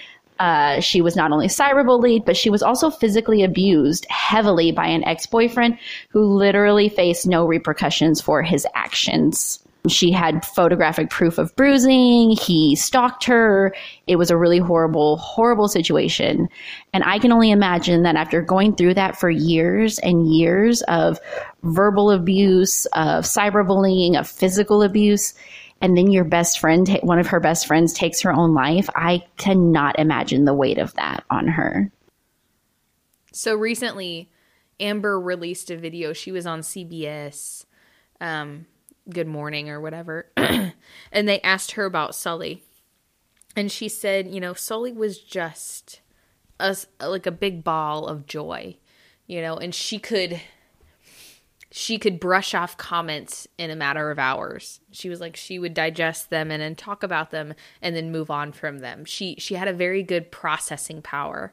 She was not only cyberbullied, but she was also physically abused heavily by an ex-boyfriend who literally faced no repercussions for his actions. She had photographic proof of bruising. He stalked her. It was a really horrible, horrible situation. And I can only imagine that after going through that for years and years of verbal abuse, of cyberbullying, of physical abuse, and then your best friend, one of her best friends, takes her own life, I cannot imagine the weight of that on her. So recently, Amber released a video. She was on CBS, Good Morning or whatever, and they asked her about Sully. And she said, you know, Sully was just like a big ball of joy, you know, and she could brush off comments in a matter of hours. She was like, she would digest them and then talk about them and then move on from them. She had a very good processing power.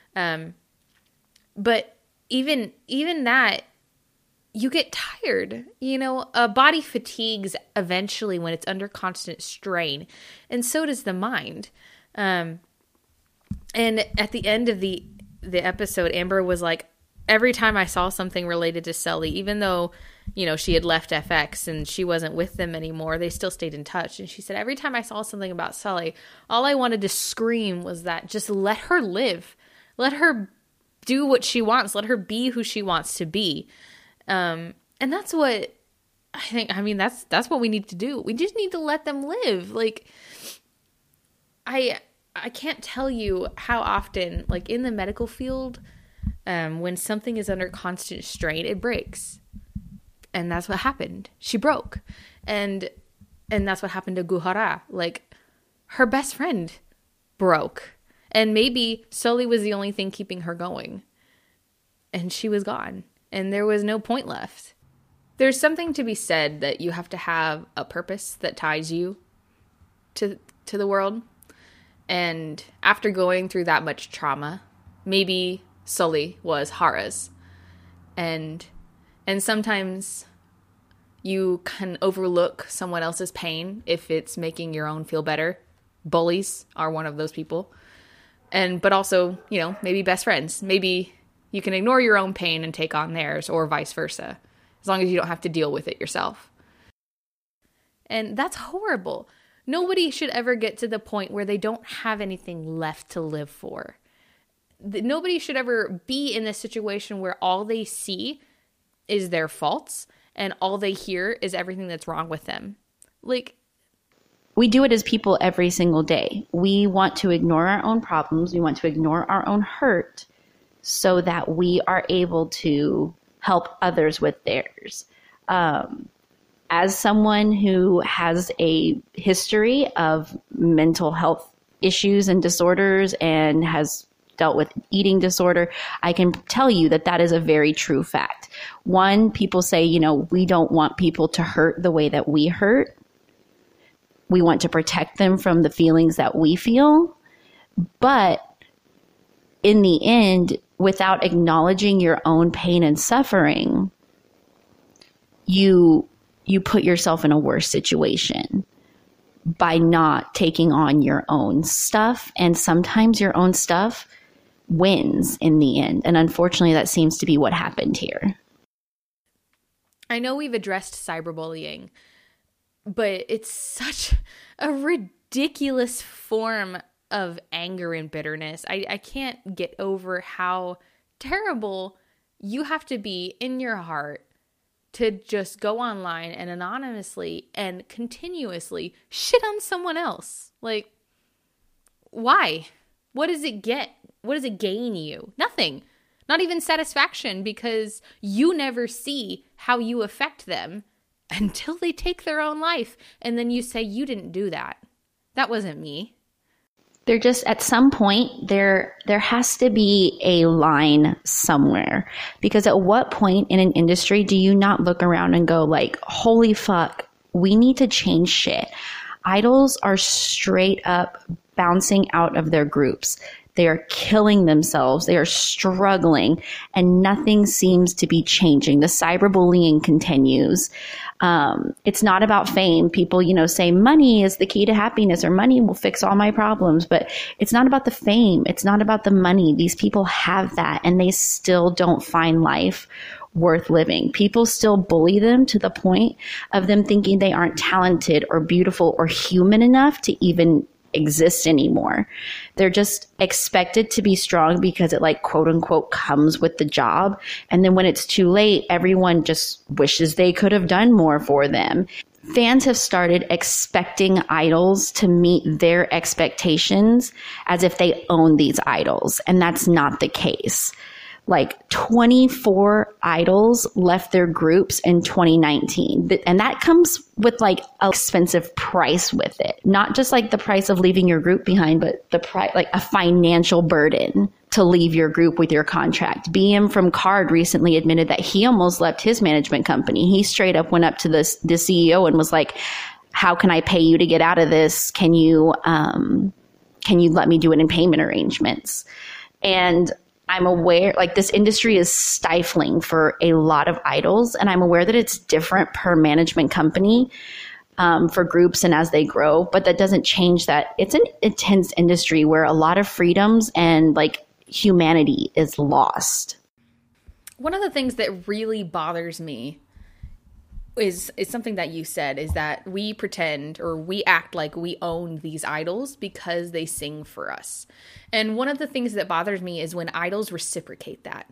But even that, you get tired, you know, body fatigues eventually when it's under constant strain, and so does the mind. And at the end of the episode, Amber was like, every time I saw something related to Sully, even though, you know, she had left FX and she wasn't with them anymore, they still stayed in touch. And she said, every time I saw something about Sully, all I wanted to scream was that just let her live. Let her do what she wants. Let her be who she wants to be. And that's what I think, I mean, that's what we need to do. We just need to let them live. Like, I can't tell you how often, like in the medical field, when something is under constant strain, it breaks. And that's what happened. She broke. And that's what happened to Guhara. Like, her best friend broke. And maybe Sully was the only thing keeping her going. And she was gone. And there was no point left. There's something to be said that you have to have a purpose that ties you to the world. And after going through that much trauma, maybe Sully was Hara's. And sometimes you can overlook someone else's pain if it's making your own feel better. Bullies are one of those people. But also, you know, maybe best friends. Maybe you can ignore your own pain and take on theirs, or vice versa, as long as you don't have to deal with it yourself. And that's horrible. Nobody should ever get to the point where they don't have anything left to live for. Nobody should ever be in this situation where all they see is their faults and all they hear is everything that's wrong with them. Like, we do it as people every single day. We want to ignore our own problems. We want to ignore our own hurt so that we are able to help others with theirs. As someone who has a history of mental health issues and disorders and has dealt with eating disorder, I can tell you that that is a very true fact. One, people say, you know, we don't want people to hurt the way that we hurt. We want to protect them from the feelings that we feel. But in the end, without acknowledging your own pain and suffering, you put yourself in a worse situation by not taking on your own stuff. And sometimes your own stuff wins in the end. And unfortunately, that seems to be what happened here. I know we've addressed cyberbullying, but it's such a ridiculous form of anger and bitterness. I can't get over how terrible you have to be in your heart to just go online and anonymously and continuously shit on someone else. Like, why? What does it get? What does it gain you? Nothing. Not even satisfaction, because you never see how you affect them until they take their own life. And then you say, you didn't do that. That wasn't me. They're just, at some point, there has to be a line somewhere. Because at what point in an industry do you not look around and go like, holy fuck, we need to change shit. Idols are straight up bouncing out of their groups. They are killing themselves. They are struggling, and nothing seems to be changing. The cyberbullying continues. It's not about fame. People, say money is the key to happiness, or money will fix all my problems, but it's not about the fame. It's not about the money. These people have that, and they still don't find life worth living. People still bully them to the point of them thinking they aren't talented or beautiful or human enough to even exist anymore. They're just expected to be strong because it, like, quote unquote, comes with the job. And then when it's too late, everyone just wishes they could have done more for them. Fans have started expecting idols to meet their expectations as if they own these idols. And that's not the case. Like 24 idols left their groups in 2019. And that comes with like an expensive price with it. Not just like the price of leaving your group behind, but the price, like a financial burden to leave your group with your contract. BM from Card recently admitted that he almost left his management company. He straight up went up to the CEO and was like, how can I pay you to get out of this? Can you let me do it in payment arrangements? And I'm aware, like, this industry is stifling for a lot of idols, and I'm aware that it's different per management company for groups and as they grow, but that doesn't change that it's an intense industry where a lot of freedoms and like humanity is lost. One of the things that really bothers me is something that you said, is that we pretend or we act like we own these idols because they sing for us. And one of the things that bothers me is when idols reciprocate that.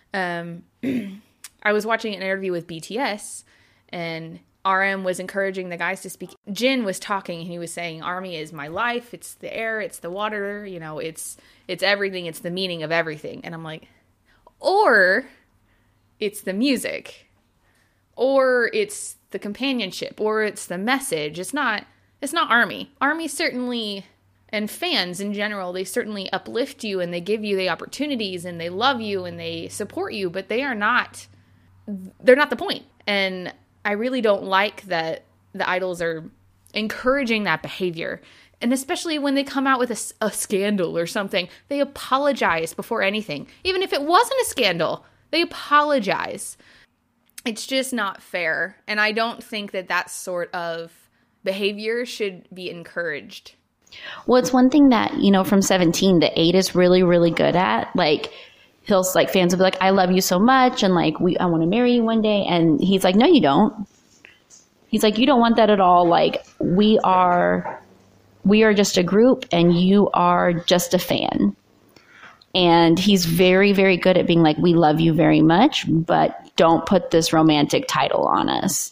I was watching an interview with BTS, and RM was encouraging the guys to speak. Jin was talking, and he was saying, ARMY is my life. It's the air. It's the water. It's everything. It's the meaning of everything. And I'm like, or it's the music, or it's the companionship, or it's the message. It's not ARMY. ARMY certainly, and fans in general, they certainly uplift you, and they give you the opportunities, and they love you, and they support you, but they're not the point. And I really don't like that the idols are encouraging that behavior. And especially when they come out with a scandal or something, they apologize before anything. Even if it wasn't a scandal, they apologize. It's just not fair. And I don't think that sort of behavior should be encouraged. Well, it's one thing that, from 17, the 8 is really, really good at. Like, fans will be like, I love you so much, and like, I want to marry you one day. And he's like, no, you don't. He's like, you don't want that at all. Like, we are just a group, and you are just a fan. And he's very, very good at being like, we love you very much, but don't put this romantic title on us.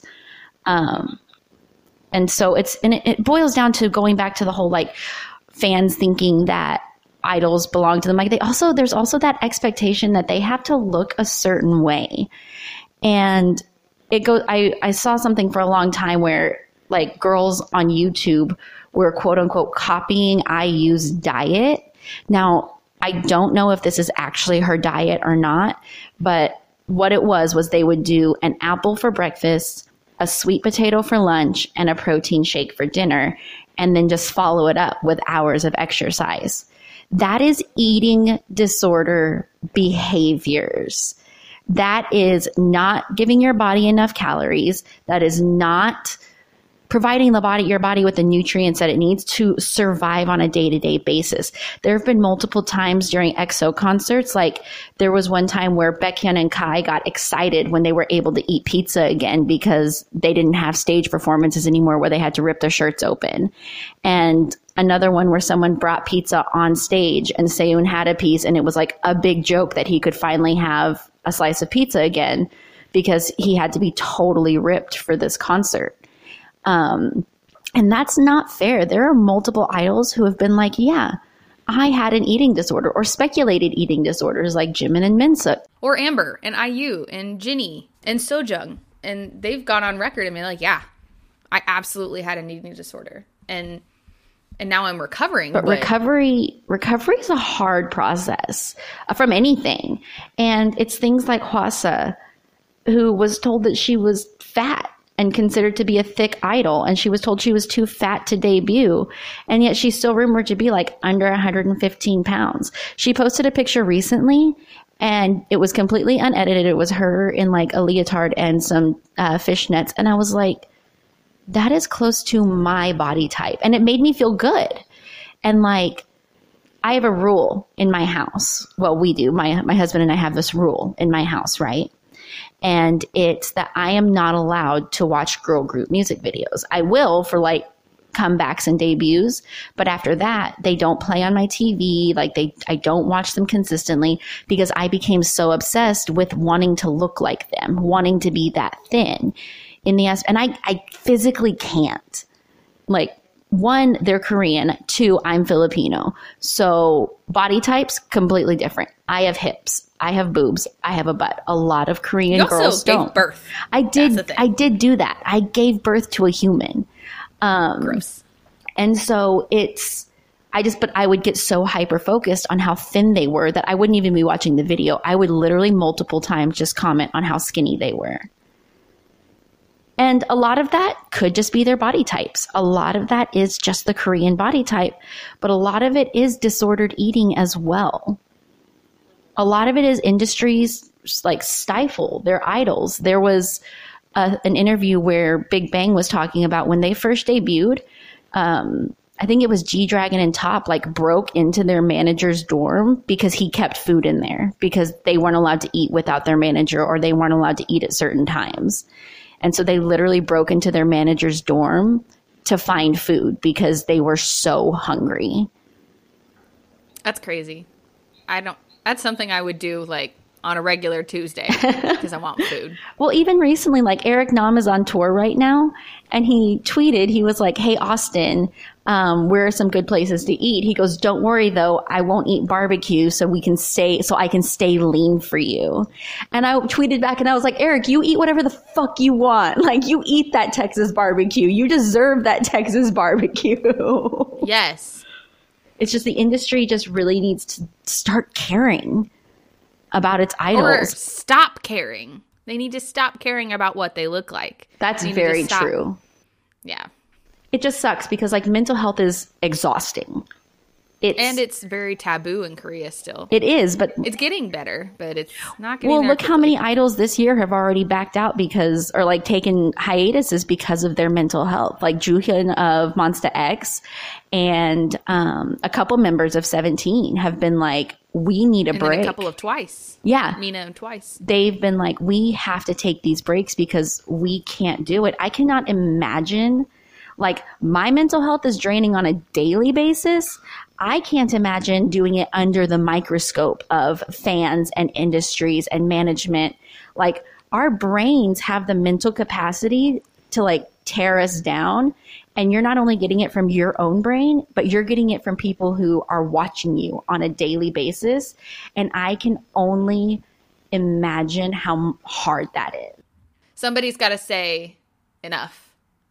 And so it boils down to going back to the whole, like, fans thinking that idols belong to them. Like, there's also that expectation that they have to look a certain way. And I saw something for a long time where, like, girls on YouTube were quote unquote copying IU's diet. Now, I don't know if this is actually her diet or not, but what it was they would do an apple for breakfast, a sweet potato for lunch, and a protein shake for dinner, and then just follow it up with hours of exercise. That is eating disorder behaviors. That is not giving your body enough calories. That is not providing your body with the nutrients that it needs to survive on a day-to-day basis. There have been multiple times during EXO concerts, like there was one time where Baekhyun and Kai got excited when they were able to eat pizza again because they didn't have stage performances anymore where they had to rip their shirts open. And another one where someone brought pizza on stage and Seun had a piece, and it was like a big joke that he could finally have a slice of pizza again because he had to be totally ripped for this concert. And that's not fair. There are multiple idols who have been like, yeah, I had an eating disorder, or speculated eating disorders, like Jimin and Minseok. Or Amber and IU and Jinny and Sojung. And they've gone on record and been like, yeah, I absolutely had an eating disorder. And now I'm recovering. But recovery is a hard process from anything. And it's things like Hwasa, who was told that she was fat and considered to be a thick idol. And she was told she was too fat to debut. And yet she's still rumored to be like under 115 pounds. She posted a picture recently and it was completely unedited. It was her in like a leotard and some fishnets. And I was like, that is close to my body type. And it made me feel good. And like, I have a rule in my house. Well, we do. My husband and I have this rule in my house, right? And it's that I am not allowed to watch girl group music videos. I will for like comebacks and debuts, but after that, they don't play on my TV. Like I don't watch them consistently because I became so obsessed with wanting to look like them, wanting to be that thin in the ass. And I physically can't. Like, one, they're Korean. Two, I'm Filipino. So body types, completely different. I have hips. I have boobs. I have a butt. A lot of Korean girls don't. Gave birth. I did do that. I gave birth to a human. Gross. And so but I would get so hyper focused on how thin they were that I wouldn't even be watching the video. I would literally multiple times just comment on how skinny they were. And a lot of that could just be their body types. A lot of that is just the Korean body type, but a lot of it is disordered eating as well. A lot of it is industries like stifle their idols. There was an interview where Big Bang was talking about when they first debuted. I think it was G-Dragon and Top like broke into their manager's dorm because he kept food in there because they weren't allowed to eat without their manager or they weren't allowed to eat at certain times. And so they literally broke into their manager's dorm to find food because they were so hungry. That's crazy. That's something I would do like on a regular Tuesday because I want food. Well, even recently, like Eric Nam is on tour right now and he tweeted, he was like, hey, Austin, where are some good places to eat? He goes, don't worry though. I won't eat barbecue so I can stay lean for you. And I tweeted back and I was like, Eric, you eat whatever the fuck you want. Like you eat that Texas barbecue. You deserve that Texas barbecue. Yes. It's just the industry just really needs to start caring about its idols. Or stop caring. They need to stop caring about what they look like. That's very true. Yeah. It just sucks because like mental health is exhausting. It's very taboo in Korea still. It is, but it's getting better, but it's not getting well, look how many idols this year have already backed out or like taken hiatuses because of their mental health. Like Joohyun of Monsta X and a couple members of 17 have been like, we need a break. A couple of Twice. Yeah. Mina and Twice. They've been like, we have to take these breaks because we can't do it. I cannot imagine, like, my mental health is draining on a daily basis. I can't imagine doing it under the microscope of fans and industries and management. Like, our brains have the mental capacity to like tear us down. And you're not only getting it from your own brain, but you're getting it from people who are watching you on a daily basis. And I can only imagine how hard that is. Somebody's got to say enough.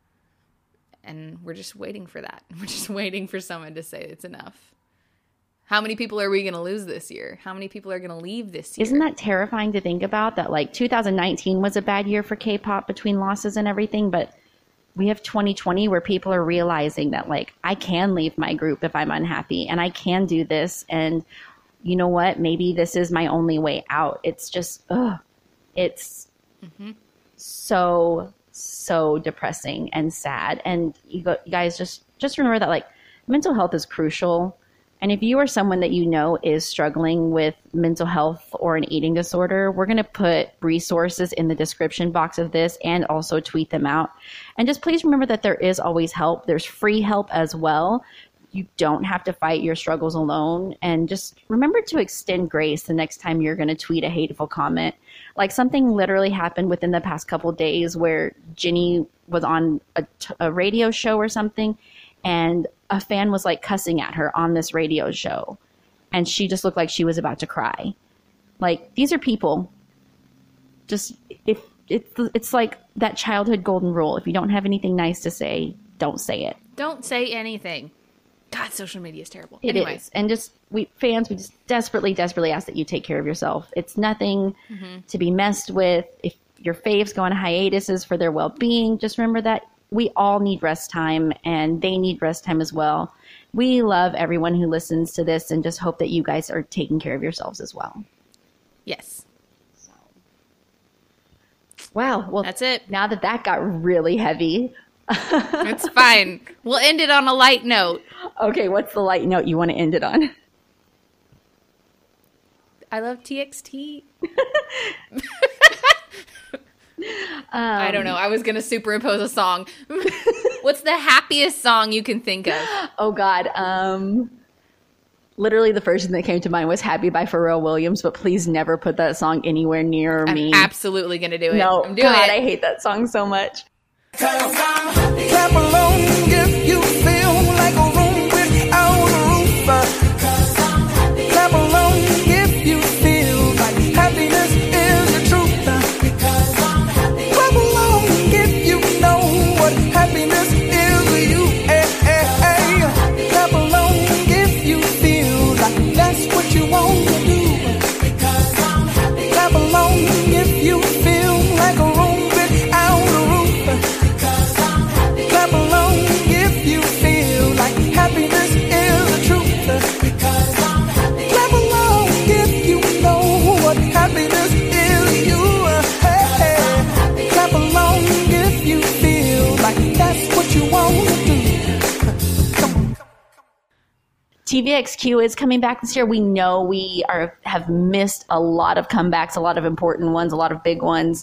And we're just waiting for that. We're just waiting for someone to say it's enough. How many people are we going to lose this year? How many people are going to leave this year? Isn't that terrifying to think about? That like 2019 was a bad year for K-pop between losses and everything, but we have 2020 where people are realizing that like I can leave my group if I'm unhappy and I can do this. And you know what? Maybe this is my only way out. It's just, it's so depressing and sad. And you guys just remember that like mental health is crucial. And if you are someone that you know is struggling with mental health or an eating disorder, we're going to put resources in the description box of this and also tweet them out. And just please remember that there is always help. There's free help as well. You don't have to fight your struggles alone. And just remember to extend grace the next time you're going to tweet a hateful comment. Like something literally happened within the past couple of days where Jenny was on a radio show or something, and a fan was like cussing at her on this radio show. And she just looked like she was about to cry. Like, these are people. Just, if it's like that childhood golden rule. If you don't have anything nice to say, don't say it. Don't say anything. God, social media is terrible. It is. And just, we just desperately ask that you take care of yourself. It's nothing to be messed with. If your faves go on hiatuses for their well-being, just remember that we all need rest time and they need rest time as well. We love everyone who listens to this and just hope that you guys are taking care of yourselves as well. Yes. Wow. Well, That's it. Now that got really heavy. It's fine. We'll end it on a light note. Okay, what's the light note you want to end it on? I love TXT. I don't know. I was going to superimpose a song. What's the happiest song you can think of? Oh, God. Literally the first thing that came to mind was Happy by Pharrell Williams, but please never put that song anywhere near me. I'm absolutely going to do it. No, I'm doing God, it. I hate that song so much. Clap along if you feel like a room without a roof. Clap along if you feel like happiness is the truth. Clap along if you know what happiness is to you. Clap along if you feel like that's what you want to do. Clap along if you feel like a room without a roof. Clap along if you feel like happiness is the truth. Clap along if you know what happiness is to you. Clap along if you feel like that's what you want to do. Come on. TVXQ is coming back this year. We know we have missed a lot of comebacks, a lot of important ones, a lot of big ones.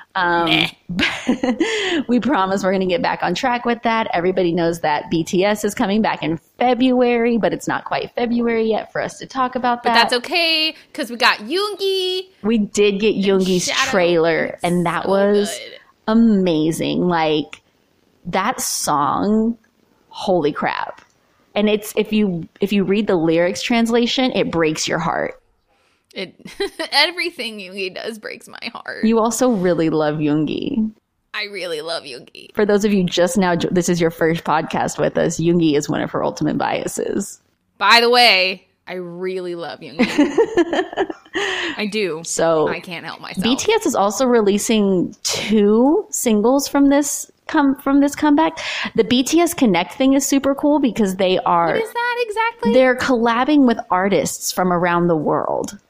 We promise we're going to get back on track with that. Everybody knows that BTS is coming back in February, but it's not quite February yet for us to talk about that. But that's okay, because we got Yoongi. We did get Yoongi's Shadow. trailer, and that So was good. amazing. Like, that song, holy crap. And it's if you read the lyrics translation, it breaks your heart. It everything Yoongi does breaks my heart. You also really love Yoongi. I really love Yoongi. For those of you just now, this is your first podcast with us, Yoongi is one of her ultimate biases. By the way, I really love Yoongi. I do. So I can't help myself. BTS is also releasing 2 singles from this comeback. The BTS Connect thing is super cool because they are What is that exactly? they're collabing with artists from around the world.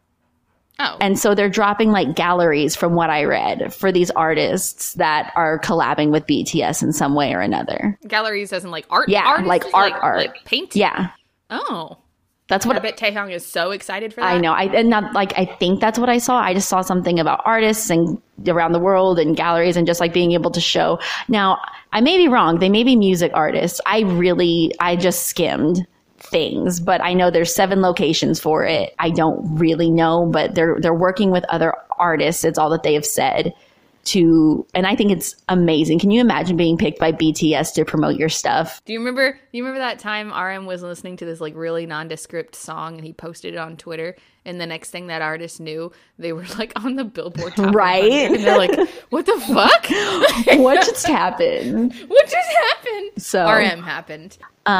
Oh. And so they're dropping like galleries from what I read for these artists that are collabing with BTS in some way or another. Galleries as in like art? Yeah, artists? like art. Like paint? Yeah. Oh. That's I what bet Taehyung is so excited for that. I know. I think that's what I saw. I just saw something about artists and around the world and galleries and just like being able to show. Now, I may be wrong. They may be music artists. I just skimmed things, but I know there's 7 locations for it. I don't really know, but they're working with other artists. It's all that they have said and I think it's amazing. Can you imagine being picked by BTS to promote your stuff? Do you remember that time RM was listening to this like really nondescript song and he posted it on Twitter, and the next thing that artist knew, they were like on the Billboard Top 100, Right? and they're like, what the fuck? What just happened? What just happened? So- RM happened.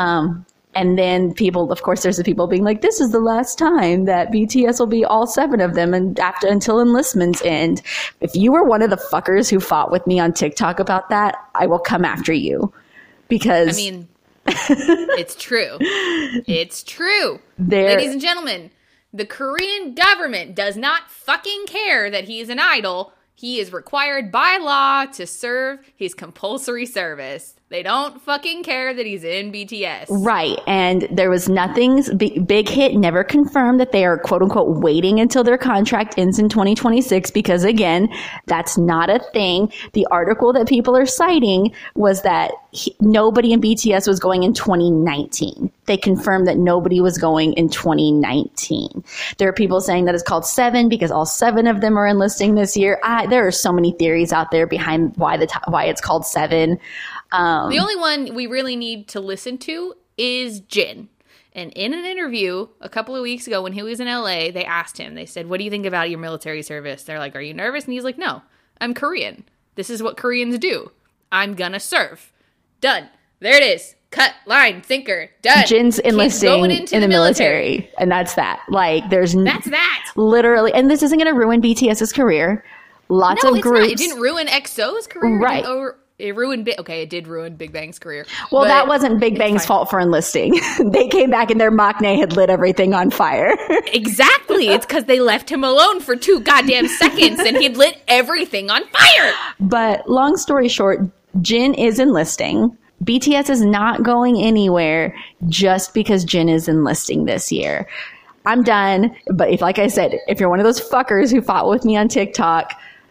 And then people, of course, there's the people being like, this is the last time that BTS will be all 7 of them and until enlistments end. If you were one of the fuckers who fought with me on TikTok about that, I will come after you. Because I mean, it's true. It's true. Ladies and gentlemen, the Korean government does not fucking care that he is an idol. He is required by law to serve his compulsory service. They don't fucking care that he's in BTS. Right. And there was nothing, Big Hit never confirmed that they are quote unquote waiting until their contract ends in 2026 because again, that's not a thing. The article that people are citing was that nobody in BTS was going in 2019. They confirmed that nobody was going in 2019. There are people saying that it's called 7 because all 7 of them are enlisting this year. There are so many theories out there behind why it's called 7. The only one we really need to listen to is Jin. And in an interview a couple of weeks ago when he was in LA, they asked him, they said, what do you think about your military service? They're like, are you nervous? And he's like, no, I'm Korean. This is what Koreans do. I'm gonna serve. Done. There it is. Cut, line, sinker, done. Jin's Keep enlisting going in into the military. And that's that. Like, That's that. literally, and this isn't going to ruin BTS's career, lots No, of it's groups. not. It didn't ruin EXO's career. Right. It ruined it did ruin Big Bang's career. Well, but that wasn't Big it's Bang's fine. fault for enlisting. They came back and their Maknae had lit everything on fire. Exactly. It's because they left him alone for 2 goddamn seconds and he'd lit everything on fire. But long story short, Jin is enlisting. BTS is not going anywhere just because Jin is enlisting this year. I'm done. But if, like I said, if you're one of those fuckers who fought with me on TikTok,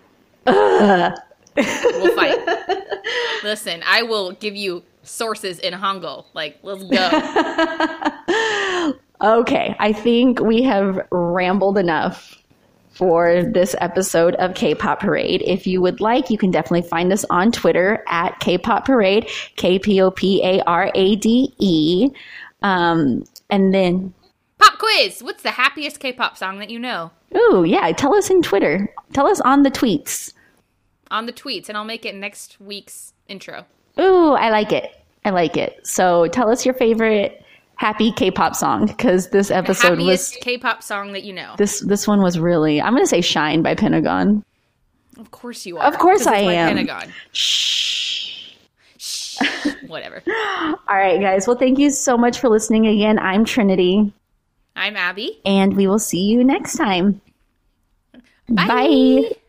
We'll fight. Listen, I will give you sources in Hangul. Like, let's go. okay, I think we have rambled enough for this episode of K-Pop Parade. If you would like, you can definitely find us on Twitter at K-Pop Parade, KPOPARADE. And then... Pop quiz! What's the happiest K-pop song that you know? Ooh, yeah, tell us in Twitter. Tell us on the tweets. On the tweets, and I'll make it next week's intro. Ooh, I like it. I like it. So tell us your favorite happy K-pop song, because this episode Happiest was... K-pop song that you know. This one was really... I'm going to say Shine by Pentagon. Of course you are. Of course 'cause I it's by am. Pentagon. Shh. Whatever. All right, guys. Well, thank you so much for listening again. I'm Trinity. I'm Abby. And we will see you next time. Bye. Bye.